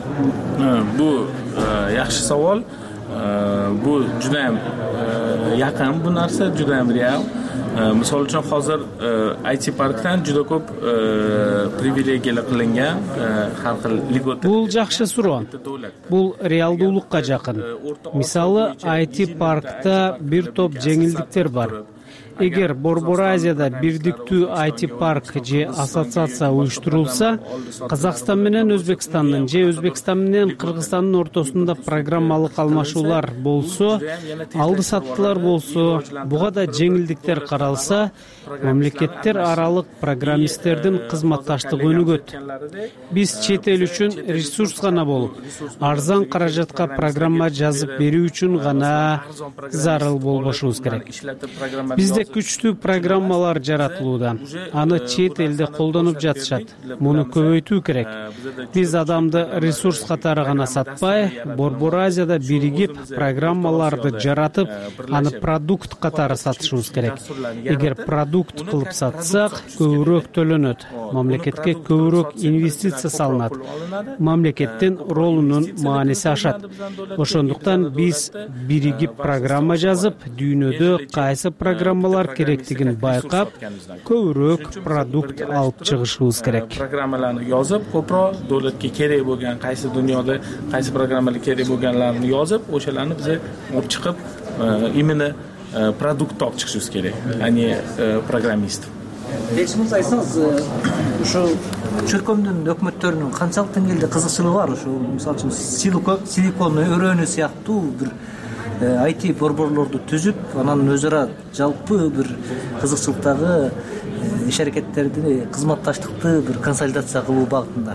Бул жакшы savol. Bu juda ham yaqin bu narsa, juda ham real. Misol uchun hozir IT parkdan juda ko'p privilegiyalar qilingan, har xil ligota. Бул жакшы суроо. Бул реалдуулукка жакын. Мисалы, IT паркта бир топ жеңилдиктер бар. Эгер Борбор Азияда бирдиктүү IT парк же ассоциация уюштурулса, Казакстан менен Өзбекстандын же Өзбекстан менен Кыргызстандын ортосунда программалык алмашуулар болсо, алды саттылар болсо, буга да жеңилдиктер каралса, мамлекеттер аралык программисттердин кызматташтыгы өнүгөт. Биз чет эл үчүн ресурс гана болуп, арзан каражатка программа жазып берүү үчүн гана зарыл болбошубуз керек. Бизде күчтүү программалар жаратылууда. Аны чет элде колдонуп жатышат. Муну көбөйтүү керек. Биз адамды ресурс катары гана сатпай, Борбор Азияда биригип программаларды жаратып, аны продукт катары сатышыбыз керек. Эгер продукт кылып сатсак, көбүрөөк төлөнөт. Мамлекетке көбүрөөк инвестиция салынат. Мамлекеттин ролунун мааниси ашат. Ошондуктан биз биригип программа жазып, дүйнөдө кайсы программалар керектигин байкап, көбүрөөк продукт алып чыгышыбыз керек. Программаларны жазып, көпрок davlatga kerak bo'lgan qaysi dunyoda qaysi programmalar kerak bo'lganlarini yozib, o'shalarni biz olib chiqib, именно продукт olib chiqishimiz kerak, a не программист. Элчимиз, айтсаңыз, ошо чөлкөмдүн өкмөттөрүнүн канчалык деңгээлде кызыкчылыгы бар? Ошо мисалы үчүн силикон өрөөнү сыяктуу бир IT борборлорду түзүп, анан өз ара жалпы бир кызыкчылыктагы иш-аракеттерди, кызматташтыкты бир консолидация кылуу багытында.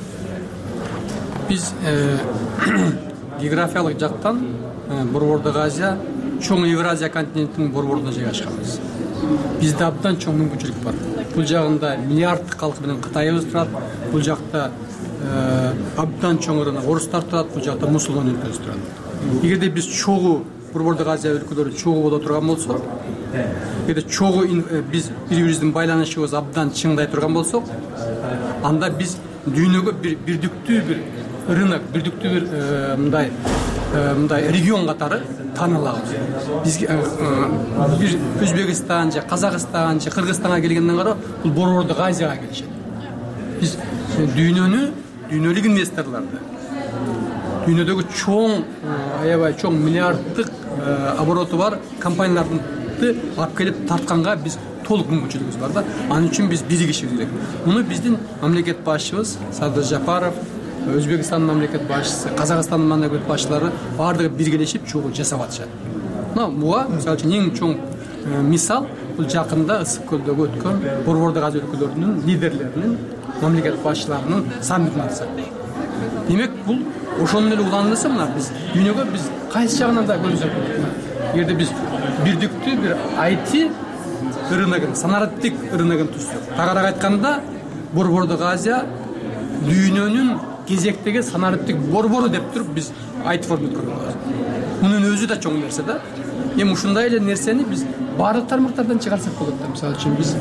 Биз географиялык жактан Борбордук Азия, чоң Евразия континентинин борборунда жайгашканбыз. Бизде абдан чоң мүмкүнчүлүк бар. Бул жагында миллиарддык калк менен Кытайыбыз турат, бул жакта абдан чоң рынок орустар турат, бул жакта мусулман өлкөсү турат. Эгерде биз чогуу Борбордук Азия өлкөлөрү чогуу боло турган болсок, эгерде чогуу биз бири-бирибиздин байланышыбыз абдан чыңдай турган болсок, анда биз дүйнөгө бирдиктүү бир рынок, бирдиктүү бир мындай регион катары таанылабыз. Бизге бир Өзбекстан же Казакстан же Кыргызстанга келгенден кара бул Борбордук Азияга келишет. Биз дүйнөлүк инвесторлорду, дүйнөдөгү чоң, аябай чоң миллиарддык обороту бар компанияларды алып келип тартканга биз толук мүмкүнчүлүгүбүз бар да. Анын үчүн биз биригишибиз керек. Муну биздин мамлекет башчыбыз Садыр Жапаров, Өзбекстандын мамлекет башчысы, Казакстандын мамлекет башчылары бардыгы биргелешип чогуу жасап атышат. Буга мисалы үчүн эң чоң мисал бул жакында Ысык көлдөгү өткөн Борбордук Азия өлкөлөрүнүн лидерлеринин, мамлекет башчыларынын саммитин атса. Демек, бул ошондой эле уланылса мына биз дүйнөгө биз кайсы жагынан да көрсөк эгерде биз бирдиктүү бир IT рыногун, санариптик рыногун түзсөк, тагыраак айтканда Борбордук Азия дүйнөнүн кезектеги санариптик борбору деп туруп биз IT форум өткөргөн болобуз. Мунун өзү да чоң нерсе да. Эми ушундай эле нерсени биз баардык тармактардан чыгарсак болот да. Мисалы үчүн биз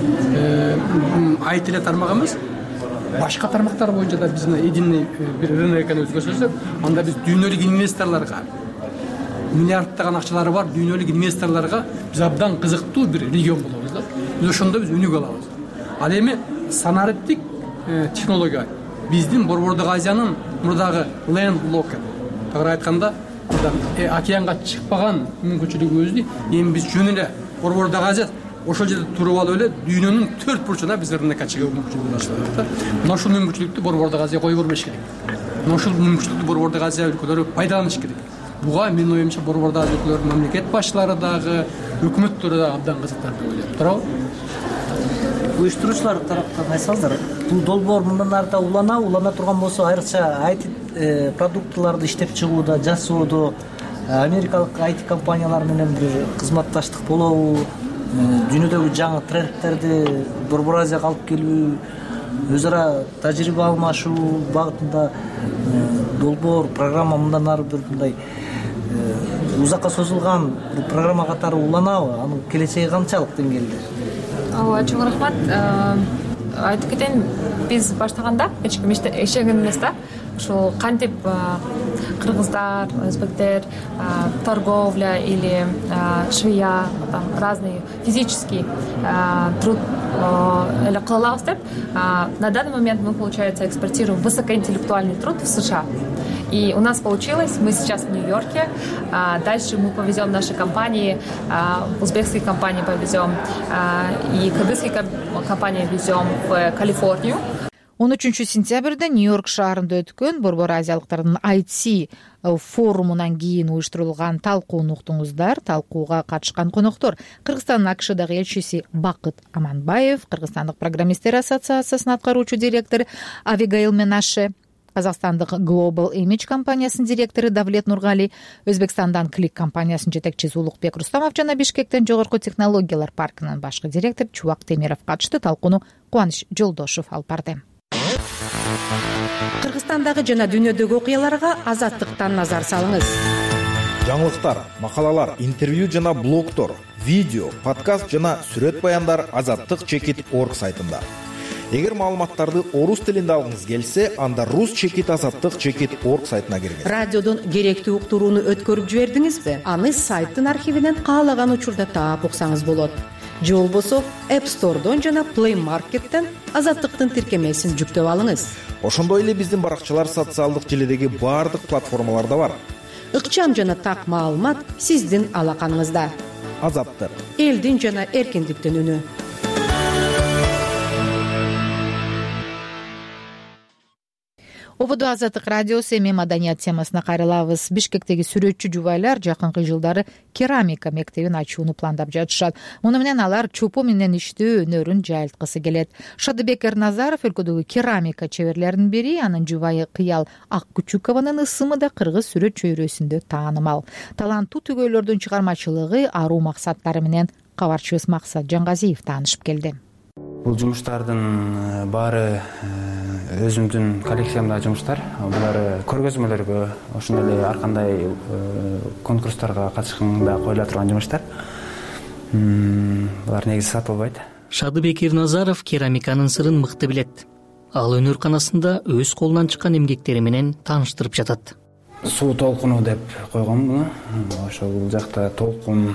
IT эле тармак эмес, башка тармактар боюнча да биз единый бир рынок экенин өзгөрсөк, анда биз дүйнөлүк инвесторлорго миллиардтаган акчалары бар дүйнөлүк инвесторлорго биз абдан кызыктуу бир регион болобуз да. Биз ошондо биз өнүгө алабыз. Ал эми санариптик технология биздин Борбордук Азиянын мурдагы лендлок, тагыраак айтканда океанга чыкпаган мүмкүнчүлүгүбүздү эми биз жөн эле Борбордук Азия ошол жерде туруп алып эле дүйнөнүн 4 бурчуна биз рынокко чыгуу мүмкүнчүлүгүн ачылат да. Мына ушул мүмкүнчүлүктү Борбордук Азия кое бербеш керек. Мына ушул мүмкүнчүлүктү Борбордук Азия өлкөлөрү пайдаланыш керек. Буга менин оюмча Борбордук Азия өлкөлөрүнүн мамлекет башчылары дагы, өкмөттөрү дагы абдан кызыктар деп ойлойм. Туурабы? Уюштуруучулар тараптан айтсаңыздар, бул долбоор мындан ары да улана турган болсо, айрыкча IT продуктыларды иштеп чыгууда, жасоодо америкалык IT компаниялар менен бир кызматташтык болобу, дүйнөдөгү жаңы трендтерди Борбор Азияга алып келүү, өз ара тажрыйба алмашуу багытында долбоор программа мындан ары бир мындай узакка созулган бир программа катары уланабы? Анын келечеги канчалык деңгээлде? Ооба, чоң рахмат. Айтып кетейин, биз баштаганда эчегин эмес да. Ушул кантип кыргыздар, өзбектер торговля или швея, там разный физический труд эле кыла алабыз деп, на данный момент мы, получается, экспортируем высокоинтеллектуальный труд в США. И у нас получилось, мы сейчас в Нью-Йорке, дальше мы повезем наши компании, узбекские компании повезем, и кыргызские компании везем в Калифорнию. 13 сентябрда Нью-Йорк шаарында өткөн Борбор Азиялыктардын IT форумунан кийин уюштурулган талкууну уктуңуздар. Талкууга катышкан коноктор Кыргызстандын АКШдагы элчиси Бакыт Аманбаев, Кыргызстандык программисттер ассоциациясынын аткаруучу директору Авигаил Менаше, Казакстандык Global Image компаниясынын директору Давлет Нургали, Өзбекстандан Клик компаниясынын жетекчиси Улукбек Рустамов жана Бишкектен Жогорку технологиялар паркынын башкы директору Чубак Темиров катышты. Талкууну Кубаныч Жолдошов алып барды. Кыргызстандагы жана дүйнөдөгү окуяларга Азаттыктан назар салыңыз. Жаңылыктар, макалалар, интервью жана блогтор, видео, подкаст жана сүрөт баяндар azattik.org сайтында. Эгер маалыматтарды орус тилинде алгыңыз келсе, анда rus.azattik.org сайтына киргиз. Радиодон керектүү уктурууну өткөрүп жибердиңизби? Аны сайттын архивинен каалаган учурда таап уксаңыз болот. Же болбосо App Store'дон жана Play Market'тен Азаттыктын тиркемесин жүктөп алыңыз. Ошондой эле биздин баракчалар социалдык желедеги баардык платформаларда бар. Ыкчам жана так маалымат сиздин алаканыңызда. Азаттык. Элдин жана эркиндиктин үнү. Ободо Азаттык радиосу эми маданият темасына кайрылабыз. Бишкектеги сүрөтчү жубайлар жакынкы жылдары керамика мектебин ачууну пландап жатышат. Муну менен алар чупу менен иштөө өнөрүн жайылткысы келет. Шадыбек Эрназаров өлкөдөгү керамика чеберлеринин бири, анын жубайы Кыял Аккучукованын ысымы да кыргыз сүрөт чөйрөсүндө таанымал. Таланттуу түгөйлөрдүн чыгармачылыгы, аруу максаттары менен кабарчыбыз Максат Жангазиев таанышып келди. Бул жумуштардын баары өзүмдүн коллекциямдагы жумуштар. Булар көргөзмөлөргө, ошондой эле ар кандай конкурстарга катышканда коюла турган жумуштар. Булар негизи сатылбайт. Шадыбек Эрназаров керамиканын сырын мыкты билет. Ал өнөрканасында өз колунан чыккан эмгектери менен тааныштырып жатат. Суу толкуну деп койгон муну. Ошол бул жакта толкун,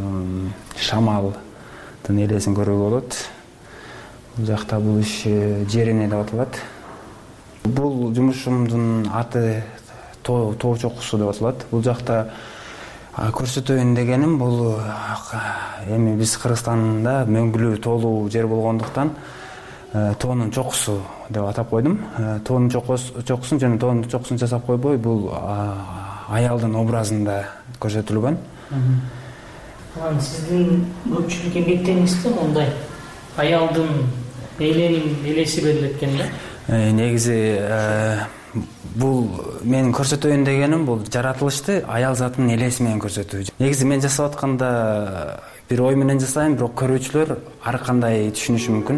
шамалдын элесин көрүүгө болот. Бул жакта бул иш жерине деп аталат. Бул жумушумдун аты тоо чокусу деп аталат. Бул жакта көрсөтөйүн дегеним, бул эми биз Кыргызстанда мөңгүлүү тоолуу жер болгондуктан тоонун чокусу деп атап койдум. Тоонун чокусун жана тоонун чокусун жасап койбой, бул аялдын образында көрсөтүлгөн. Сиздин көпчүлүк эмгектериңизде мондай аялдын эленин элеси берилет экен да? Негизи бул менин көрсөтөйүн дегеним бул жаратылышты аял затынын элеси менен көрсөтүү. Негизи мен жасап атканда бир ой менен жасайм, бирок көрүүчүлөр ар кандай түшүнүшү мүмкүн.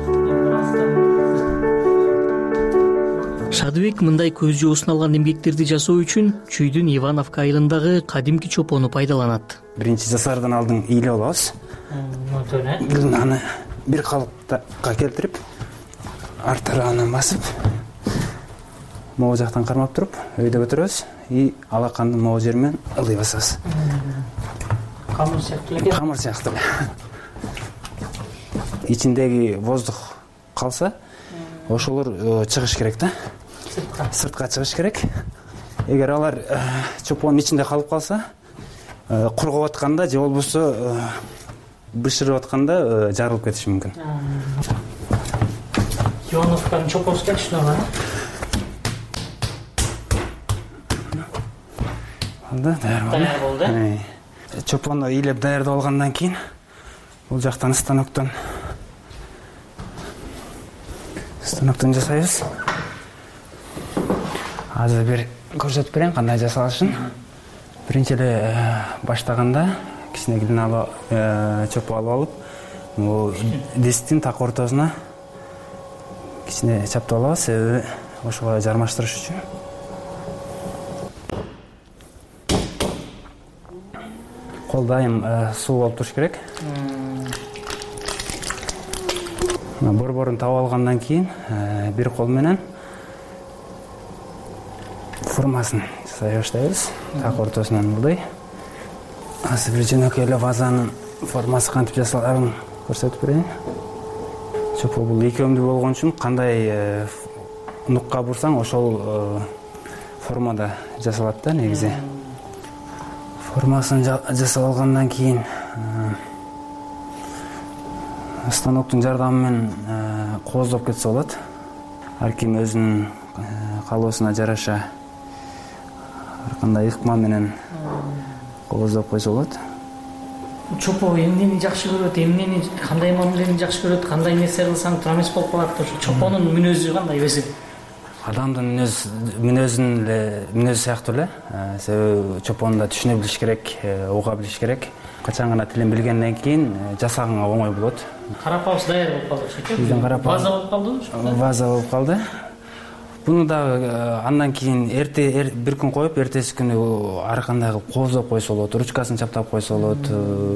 Шадыбек мындай көз жуусун алган эмгектерди жасоо үчүн Чүйдүн Ивановка айылындагы кадимки чопону пайдаланат. Биринчи жасаардан алдын ийлеп алабыз. Аны бир калыпка келтирип, ар тарабынан басып, могу жактан кармап туруп, өйдө көтөрөбүз и алаканды могу жер менен ылдый басабыз. Камыр сыяктуу эле. Камыр сыяктуу эле. Ичиндеги воздух калса, ошолор чыгыш керек да. Сыртка чыгыш керек. Эгер алар чопонун ичинде калып калса, кургап атканда же болбосо бышырып атканда жарылып кетиши мүмкүн. Ионовканын чопосу келишине Даяр болду. Чопону ыйлеп даярдап алгандан кийин бул жактан станоктон жасайбыз. Азыр бир көрсөтүп берейин кандай жасалышын. Биринчи эле баштаганда кичине глиналы чопо алып алып, бул дисктин так ортосуна кичине чаптап алабыз, себеби ошого жармаштырыш үчүн. Кол дайым суу болуп туруш керек. Борборун таап алгандан кийин бир кол менен формасын жасай баштайбыз. Так ортосунан мындай. Азыр бир жөнөкөй эле вазанын формасы кантип жасаларын көрсөтүп берейин. Чопо бул экөөмдүү болгон үчүн кандай нукка бурсаң ошол формада жасалат да негизи. Формасын жасап алгандан кийин станоктун жардамы менен кооздоп кетсе болот. Ар ким өзүнүн калоосуна жараша ар кандай ыкма менен кооздоп койсо болот. Чопо эмнени жакшы көрөт, эмнени кандай мамилени жакшы көрөт, кандай нерсе кылсаң туура эмес болуп калат. Ошо чопонун мүнөзү кандай өзү? Адамдын мүнөзү сыяктуу эле. Себеби чопону да түшүнө билиш керек, уга билиш керек. Качан гана тилин билгенден кийин жасаганга оңой болот. Карапабыз даяр болуп калды ошо. Биздин карапабыз Ваза болуп калдыбы? Ваза болуп калды. Буну да андан кийин бир күн коюп, эртеси күнү ар кандай кылып кооздоп койсо болот, ручкасын чаптап койсо болот,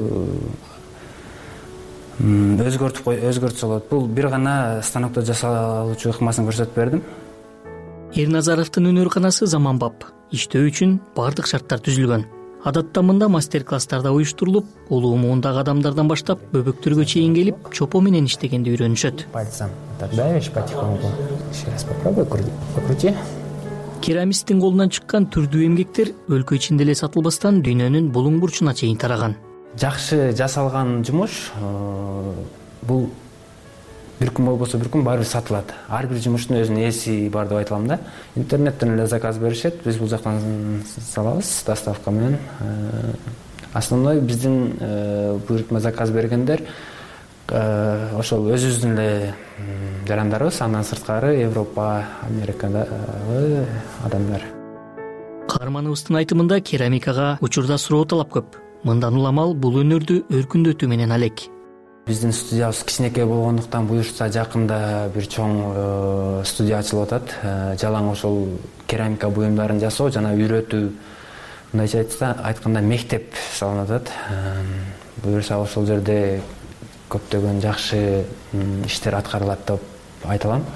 өзгөртсө болот. Бул бир гана станокто жасалуучу ыкмасын көрсөтүп бердим. Эрназаровдун өнөрканасы заманбап. Иштөө үчүн бардык шарттар түзүлгөн. Адатта мында мастер-класстарда уюштурулуп, улуу муундагы адамдардан баштап бөбөктөргө чейин келип, чопо менен иштегенди үйрөнүшөт. Пальцем так давишь потихоньку. Еще раз попробуй покрути. Керамисттин колунан чыккан түрдүү эмгектер өлкө ичинде эле сатылбастан дүйнөнүн булуң бурчуна чейин тараган. Жакшы жасалган жумуш бул бир күн болбосо бир күн баары бир сатылат. Ар бир жумуштун өзүнүн ээси бар деп айта алам да. Интернеттен эле заказ беришет, биз бул жактан салабыз доставка менен. Основной биздин буйрутма заказ бергендер ошол өзүбүздүн эле жарандарыбыз, андан сырткары Европа, Америкадагы адамдар. Каарманыбыздын айтымында керамикага учурда суроо талап көп. Мындан уламал бул өнөрдү өркүндөтүү менен алек. Биздин студиябыз кичинекей болгондуктан буюрса жакында бир чоң студия ачылып атат. Жалаң ошол керамика буюмдарын жасоо жана үйрөтүү, мындайча айтканда мектеп салынып атат. Буюрса ошол жерде көптөгөн жакшы иштер аткарылат деп айта алам.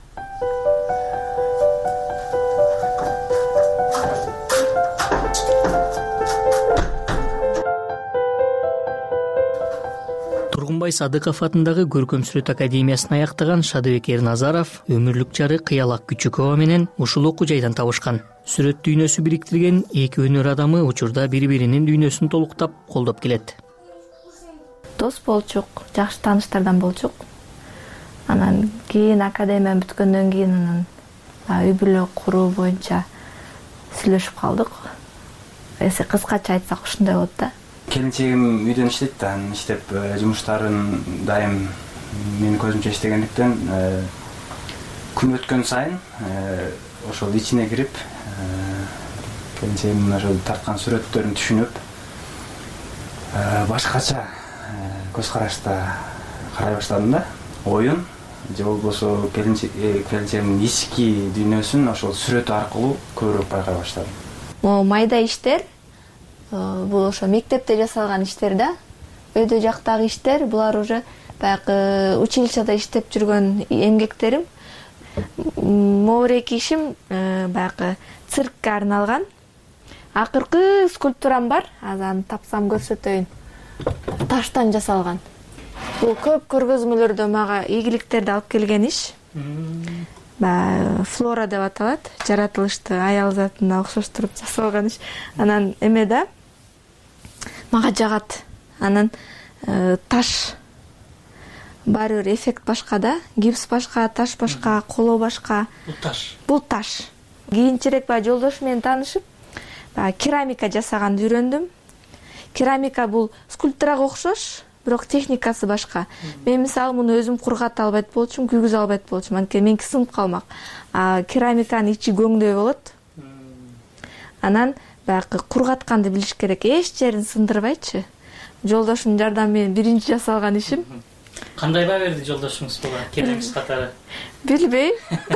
Тургунбай Садыков атындагы Көркөм сүрөт академиясын аяктаган Шадыбек Эрназаров өмүрлүк жары Кыялак Күчүкова менен ушул окуу жайдан табышкан. Сүрөт дүйнөсү бириктирген эки өнөр адамы учурда бири-биринин дүйнөсүн толуктап колдоп келет. Дос болчук, жакшы тааныштардан болчук. Анан кийин академия бүткөндөн кийин үй бүлө куруу боюнча сүйлөшүп калдык. Кыскача айтсак ушундай болот да. Келинчегим үйдөн иштейт да, иштеп жумуштарын дайым менин көзүмчө иштегендиктен күн өткөн сайын ошол ичине кирип келинчегимдин ошол тарткан сүрөттөрүн түшүнүп башкача көз карашта карай баштадым да. Оюн же болбосо келинчегимдин ички дүйнөсүн ошол сүрөт аркылуу көбүрөөк байкай баштадым. Могу майда иштер бул ошо мектепте жасалган иштер да. Өйдө жактагы иштер булар уже баягы училищеде иштеп жүргөн эмгектерим. Могу эки ишим баягы циркке арналган. Акыркы скульптурам бар, азыр тапсам көрсөтөйүн. Таштан жасалган. Бул көп көргөзмөлөрдө мага ийгиликтерди алып келген иш. Флора деп аталат. Жаратылышты аял затына окшоштуруп жасалган иш. Анан да мага жагат. Анан таш баары бир эффект башка да. Гипс башка, таш башка, коло башка. Бул таш. Кийинчерээк жолдош менен таанышып, керамика жасаганды үйрөндүм. Керамика бул скульптурага окшош, бирок техникасы башка. Мен мисалы муну өзүм кургата албайт болчумун, күйгүзө албайт болчумун. Анткени меники сынып калмак. Керамиканын ичи көңдөй болот. Анан баягы кургатканды билиш керек. Эч жерин сындырбайчы. Жолдошумдун жардамы менен биринчи жасалган ишим. Кандай баа берди жолдошуңуз буга керемис катары? Билбейм.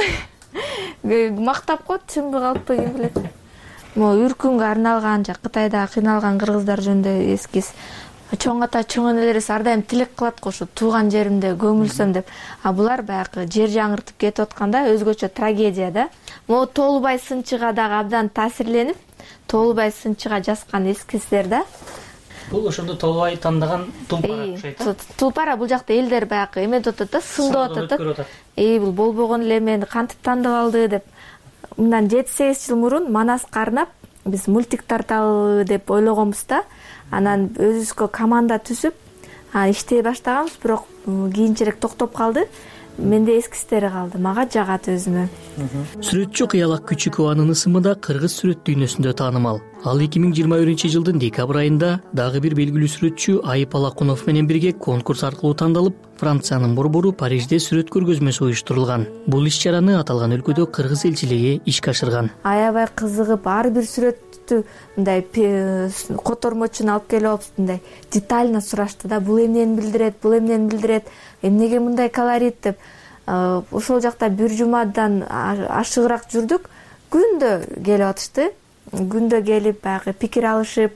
Мактап коет, чынбы калппы ким билет. Могу үркүнгө арналган, Кытайда кыйналган кыргыздар жөнүндө эскиз. Чоң ата, чоң энелерибиз ар дайым тилек кылат го, ушу тууган жеримде көмүлсөм деп. Булар баягы жер жаңыртып кетип атканда өзгөчө трагедия да. Могу Толубай сынчыга дагы абдан таасирленип, Толубай сынчыга жазган эскиздер да. Бул ошондо Толубай тандаган тулпара окшойт. Тулпара бул жакта элдер баягы эме деп атат да, сындап атат. Бул болбогон эле мени кантип тандап алды деп. Мындан 7-8 жыл мурун Манаска арнап биз мультик тарталы деп ойлогонбуз да. Анан өзүбүзгө команда түзүп, иштей баштаганбыз, бирок кийинчерээк токтоп калды. Менде эскистери калды. Мага жагат өзүмө. Сүрөтчү Кыялак Күчүкованын ысымы да кыргыз сүрөт дүйнөсүндө таанымал. Ал 2021-жылдын декабрь айында дагы бир белгилүү сүрөтчү Айып Алакунов менен бирге конкурс аркылуу тандалып, Франциянын борбору Парижде сүрөт көргөзмөсү уюштурулган. Бул иш-чараны аталган өлкөдө кыргыз элчилиги ишке ашырган. Аябай кызыгып, ар бир сүрөттү мындай котормочуна алып келип алып, мындай детально сурашты да. Бул эмнени билдирет, бул эмнени билдирет, эмнеге мындай колорит деп. Ошол жакта бир жумадан ашыгыраак жүрдүк. Күндө келип атышты. Күндө келип баягы пикир алышып,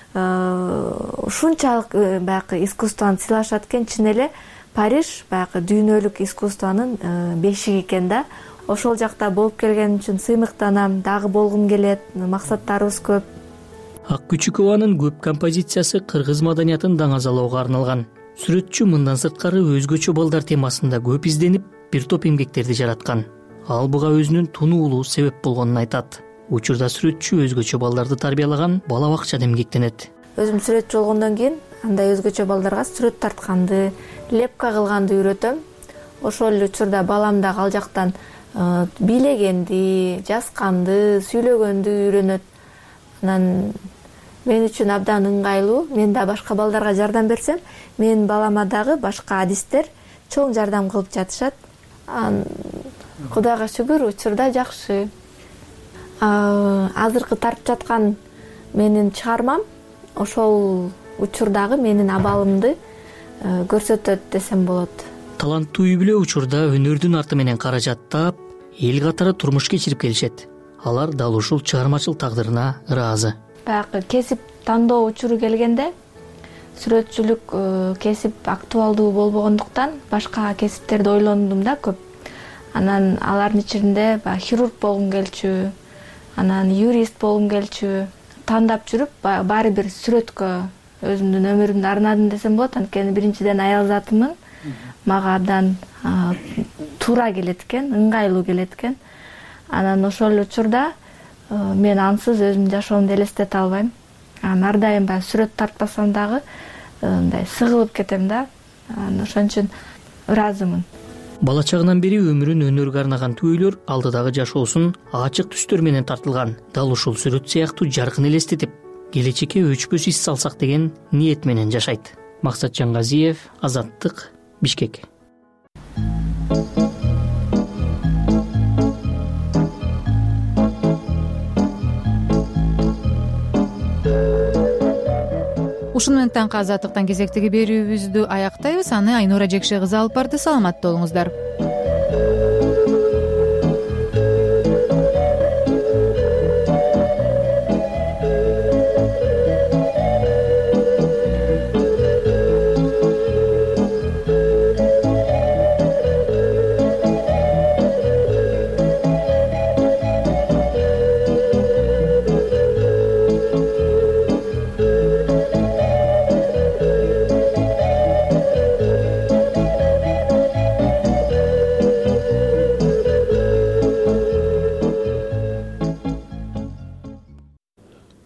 ушунчалык баягы искусствону сыйлашат экен. Чын эле Париж баягы дүйнөлүк искусствонун бешиги экен да. Ошол жакта болуп келген үчүн сыймыктанам, дагы болгум келет, максаттарыбыз көп. Ак Күчүкованын көп композициясы кыргыз маданиятын даңазалоого арналган. Сүрөтчү мындан сырткары өзгөчө балдар темасында көп изденип, бир топ эмгектерди жараткан. Ал буга өзүнүн тунуулуу себеп болгонун айтат. Учурда сүрөтчү өзгөчө балдарды тарбиялаган бала бакчада эмгектенет. Өзүм сүрөтчү болгондон кийин андай өзгөчө балдарга сүрөт тартканды, лепка кылганды үйрөтөм. Ошол учурда балам дагы ал жактан бийлегенди, жазганды, сүйлөгөндү үйрөнөт. Анан мен үчүн абдан ыңгайлуу. Мен да башка балдарга жардам берсем, менин балама дагы башка адистер чоң жардам кылып жатышат. Кудайга шүгүр, учурда жакшы. Азыркы тартып жаткан менин чыгармам ошол учурдагы менин абалымды көрсөтөт десем болот. Таланттуу үй бүлө учурда өнөрдүн арты менен каражаттап, эл катары турмуш кечирип келишет. Алар дал ушул чыгармачыл тагдырына ыраазы. Баягы кесип тандоо учуру келгенде сүрөтчүлүк кесип актуалдуу болбогондуктан башка кесиптерди ойлондум да көп. Анан алардын ичинде хирург болгум келчү, анан юрист болгум келчү. Тандап жүрүп, баары бир сүрөткө өзүмдүн өмүрүмдү арнадым десем болот. Анткени биринчиден аял затымын. Мага абдан туура келет экен, ыңгайлуу келет экен. Анан ошол учурда мен ансыз өзүмдүн жашоомду элестете албайм. Ар дайым сүрөт тартпасам дагы мындай сыгылып кетем да. Ошон үчүн ыраазымын. Бала чагынан бери өмүрүн өнөргө арнаган түбөлөр алдыдагы жашоосун ачык түстөр менен тартылган. Дал ушул сүрөт сыяктуу жаркын элестетип, келечекке өчпөс ис салсак деген ниет менен жашайт. Максат Жангазиев, Азаттык, Бишкек. ушуну менен таңкы азаттыктан кезектеги берүүбүздү аяктайбыз. Аны Айнура Жекше кызы алып барды. Саламатта болуңуздар.